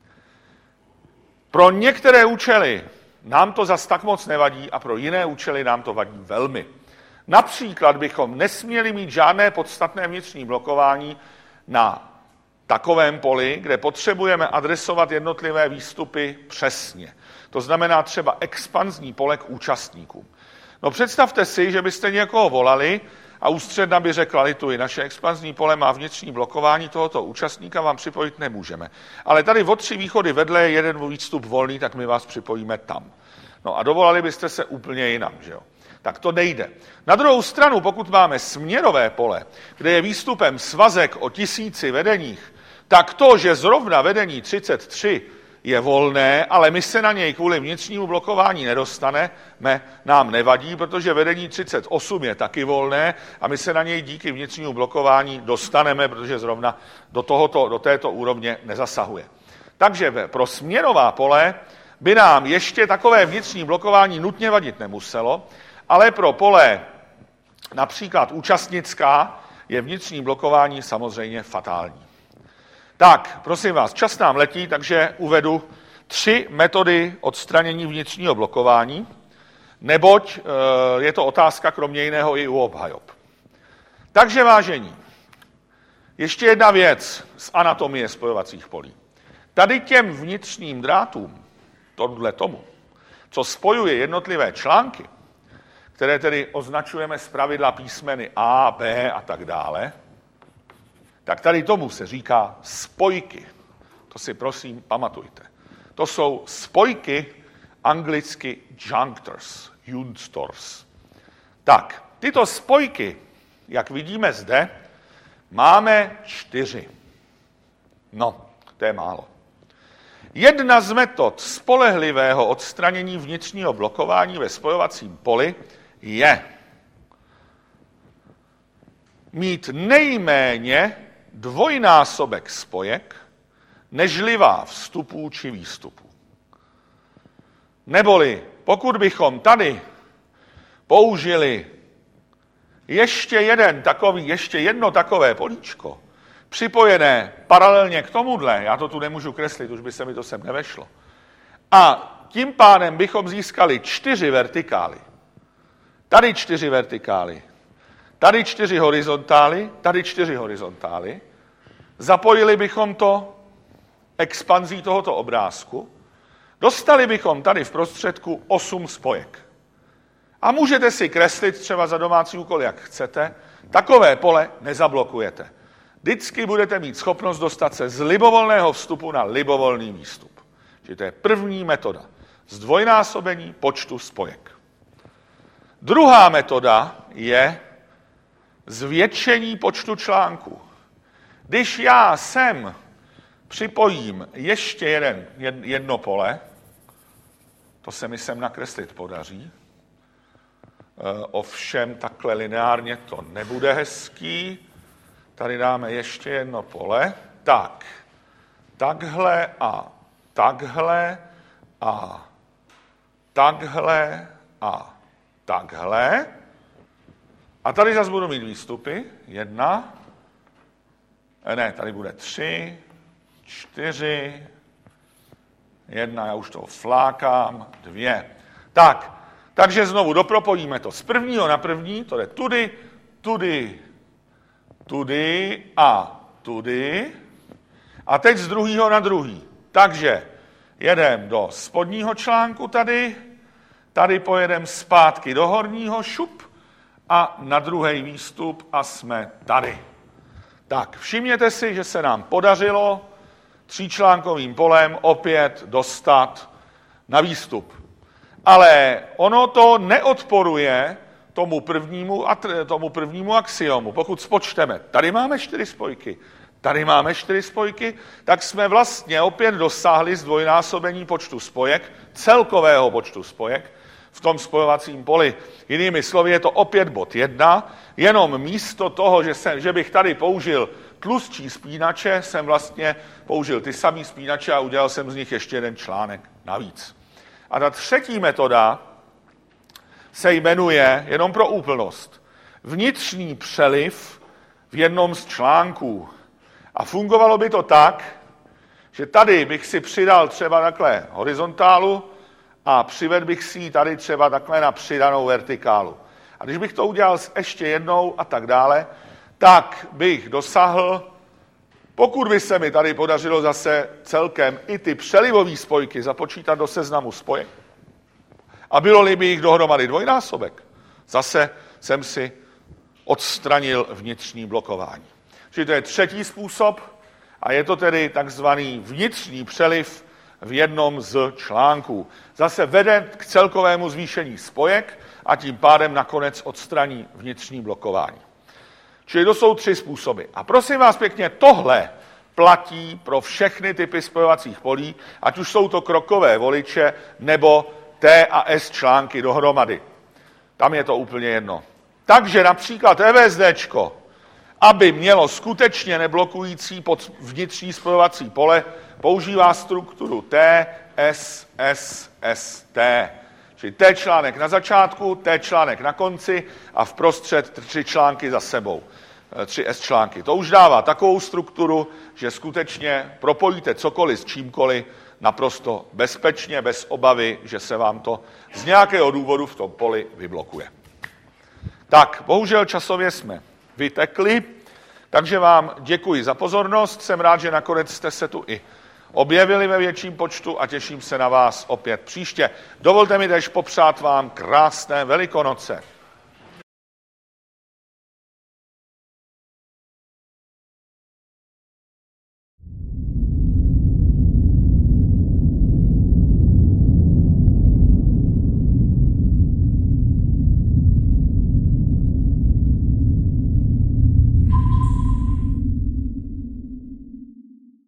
Speaker 1: Pro některé účely nám to zas tak moc nevadí a pro jiné účely nám to vadí velmi. Například bychom nesměli mít žádné podstatné vnitřní blokování na takovém poli, kde potřebujeme adresovat jednotlivé výstupy přesně. To znamená třeba expanzní pole k účastníkům. No představte si, že byste někoho volali a ústředna by řekla, lituji, naše expanzní pole má vnitřní blokování, tohoto účastníka vám připojit nemůžeme. Ale tady o 3 východy vedle je jeden výstup volný, tak my vás připojíme tam. No a dovolali byste se úplně jinam, že jo? Tak to nejde. Na druhou stranu, pokud máme směrové pole, kde je výstupem svazek o 1000 vedeních, tak to, že zrovna vedení 33 je volné, ale my se na něj kvůli vnitřnímu blokování nedostaneme, nám nevadí, protože vedení 38 je taky volné a my se na něj díky vnitřnímu blokování dostaneme, protože zrovna do této úrovně nezasahuje. Takže pro směrová pole by nám ještě takové vnitřní blokování nutně vadit nemuselo, ale pro pole například účastnická je vnitřní blokování samozřejmě fatální. Tak, prosím vás, čas nám letí, takže uvedu 3 metody odstranění vnitřního blokování, neboť je to otázka kromě jiného i u obhajob. Takže vážení, ještě jedna věc z anatomie spojovacích polí. Tady těm vnitřním drátům, tohle tomu, co spojuje jednotlivé články, které tedy označujeme zpravidla písmeny A, B a tak dále, tak tady tomu se říká spojky. To si prosím pamatujte. To jsou spojky, anglicky junctors. Tak, tyto spojky, jak vidíme zde, máme 4. No, to je málo. Jedna z metod spolehlivého odstranění vnitřního blokování ve spojovacím poli je mít nejméně dvojnásobek spojek, nežlivá vstupů či výstupů. Neboli pokud bychom tady použili ještě jedno takové políčko, připojené paralelně k tomuhle, já to tu nemůžu kreslit, už by se mi to sem nevešlo, a tím pádem bychom získali 4 vertikály. Tady 4 vertikály, tady 4 horizontály, tady 4 horizontály. Zapojili bychom to expanzí tohoto obrázku, dostali bychom tady v prostředku 8 spojek. A můžete si kreslit třeba za domácí úkol, jak chcete, takové pole nezablokujete. Vždycky budete mít schopnost dostat se z libovolného vstupu na libovolný výstup. Čili to je první metoda. Zdvojnásobení počtu spojek. Druhá metoda je zvětšení počtu článků. Když já sem připojím ještě jedno pole, to se mi sem nakreslit podaří, ovšem takhle lineárně to nebude hezký, tady dáme ještě jedno pole, tak, takhle a takhle a takhle a takhle. A tady zase budu mít výstupy. 1, tady bude 3, 4, 1, já už toho flákám, 2. Takže znovu dopropojíme to z prvního na první, to jde tudy, tudy, tudy a tudy. A teď z druhého na druhý. Takže jedem do spodního článku tady pojedem zpátky do horního, šup, a na druhý výstup a jsme tady. Tak, všimněte si, že se nám podařilo 3článkovým polem opět dostat na výstup. Ale ono to neodporuje tomu prvnímu axiomu. Pokud spočteme, tady máme 4 spojky, tady máme 4 spojky, tak jsme vlastně opět dosáhli zdvojnásobení počtu spojek, celkového počtu spojek v tom spojovacím poli. Jinými slovy je to opět bod 1, jenom místo toho, že bych tady použil tlustší spínače, jsem vlastně použil ty samý spínače a udělal jsem z nich ještě jeden článek navíc. A ta třetí metoda se jmenuje, jenom pro úplnost, vnitřní přeliv v jednom z článků. A fungovalo by to tak, že tady bych si přidal třeba takhle horizontálu a přivedl bych si ji tady třeba takhle na přidanou vertikálu. A když bych to udělal ještě jednou a tak dále, tak bych dosáhl, pokud by se mi tady podařilo zase celkem i ty přelivové spojky započítat do seznamu spojek a bylo-li by jich dohromady dvojnásobek, zase jsem si odstranil vnitřní blokování. Čili to je třetí způsob a je to tedy takzvaný vnitřní přeliv v jednom z článků. Zase vede k celkovému zvýšení spojek a tím pádem nakonec odstraní vnitřní blokování. Čili to jsou 3 způsoby. A prosím vás pěkně, tohle platí pro všechny typy spojovacích polí, ať už jsou to krokové voliče nebo T a S články dohromady. Tam je to úplně jedno. Takže například EVSDčko, aby mělo skutečně neblokující pod vnitřní spojovací pole, používá strukturu T, S, S, S, T. Čili T článek na začátku, T článek na konci a vprostřed 3 články za sebou. 3 S články. To už dává takovou strukturu, že skutečně propojíte cokoliv s čímkoliv naprosto bezpečně, bez obavy, že se vám to z nějakého důvodu v tom poli vyblokuje. Tak, bohužel časově jsme vytekli, takže vám děkuji za pozornost. Jsem rád, že nakonec jste se tu i objevili ve větším počtu a těším se na vás opět příště. Dovolte mi též popřát vám krásné Velikonoce.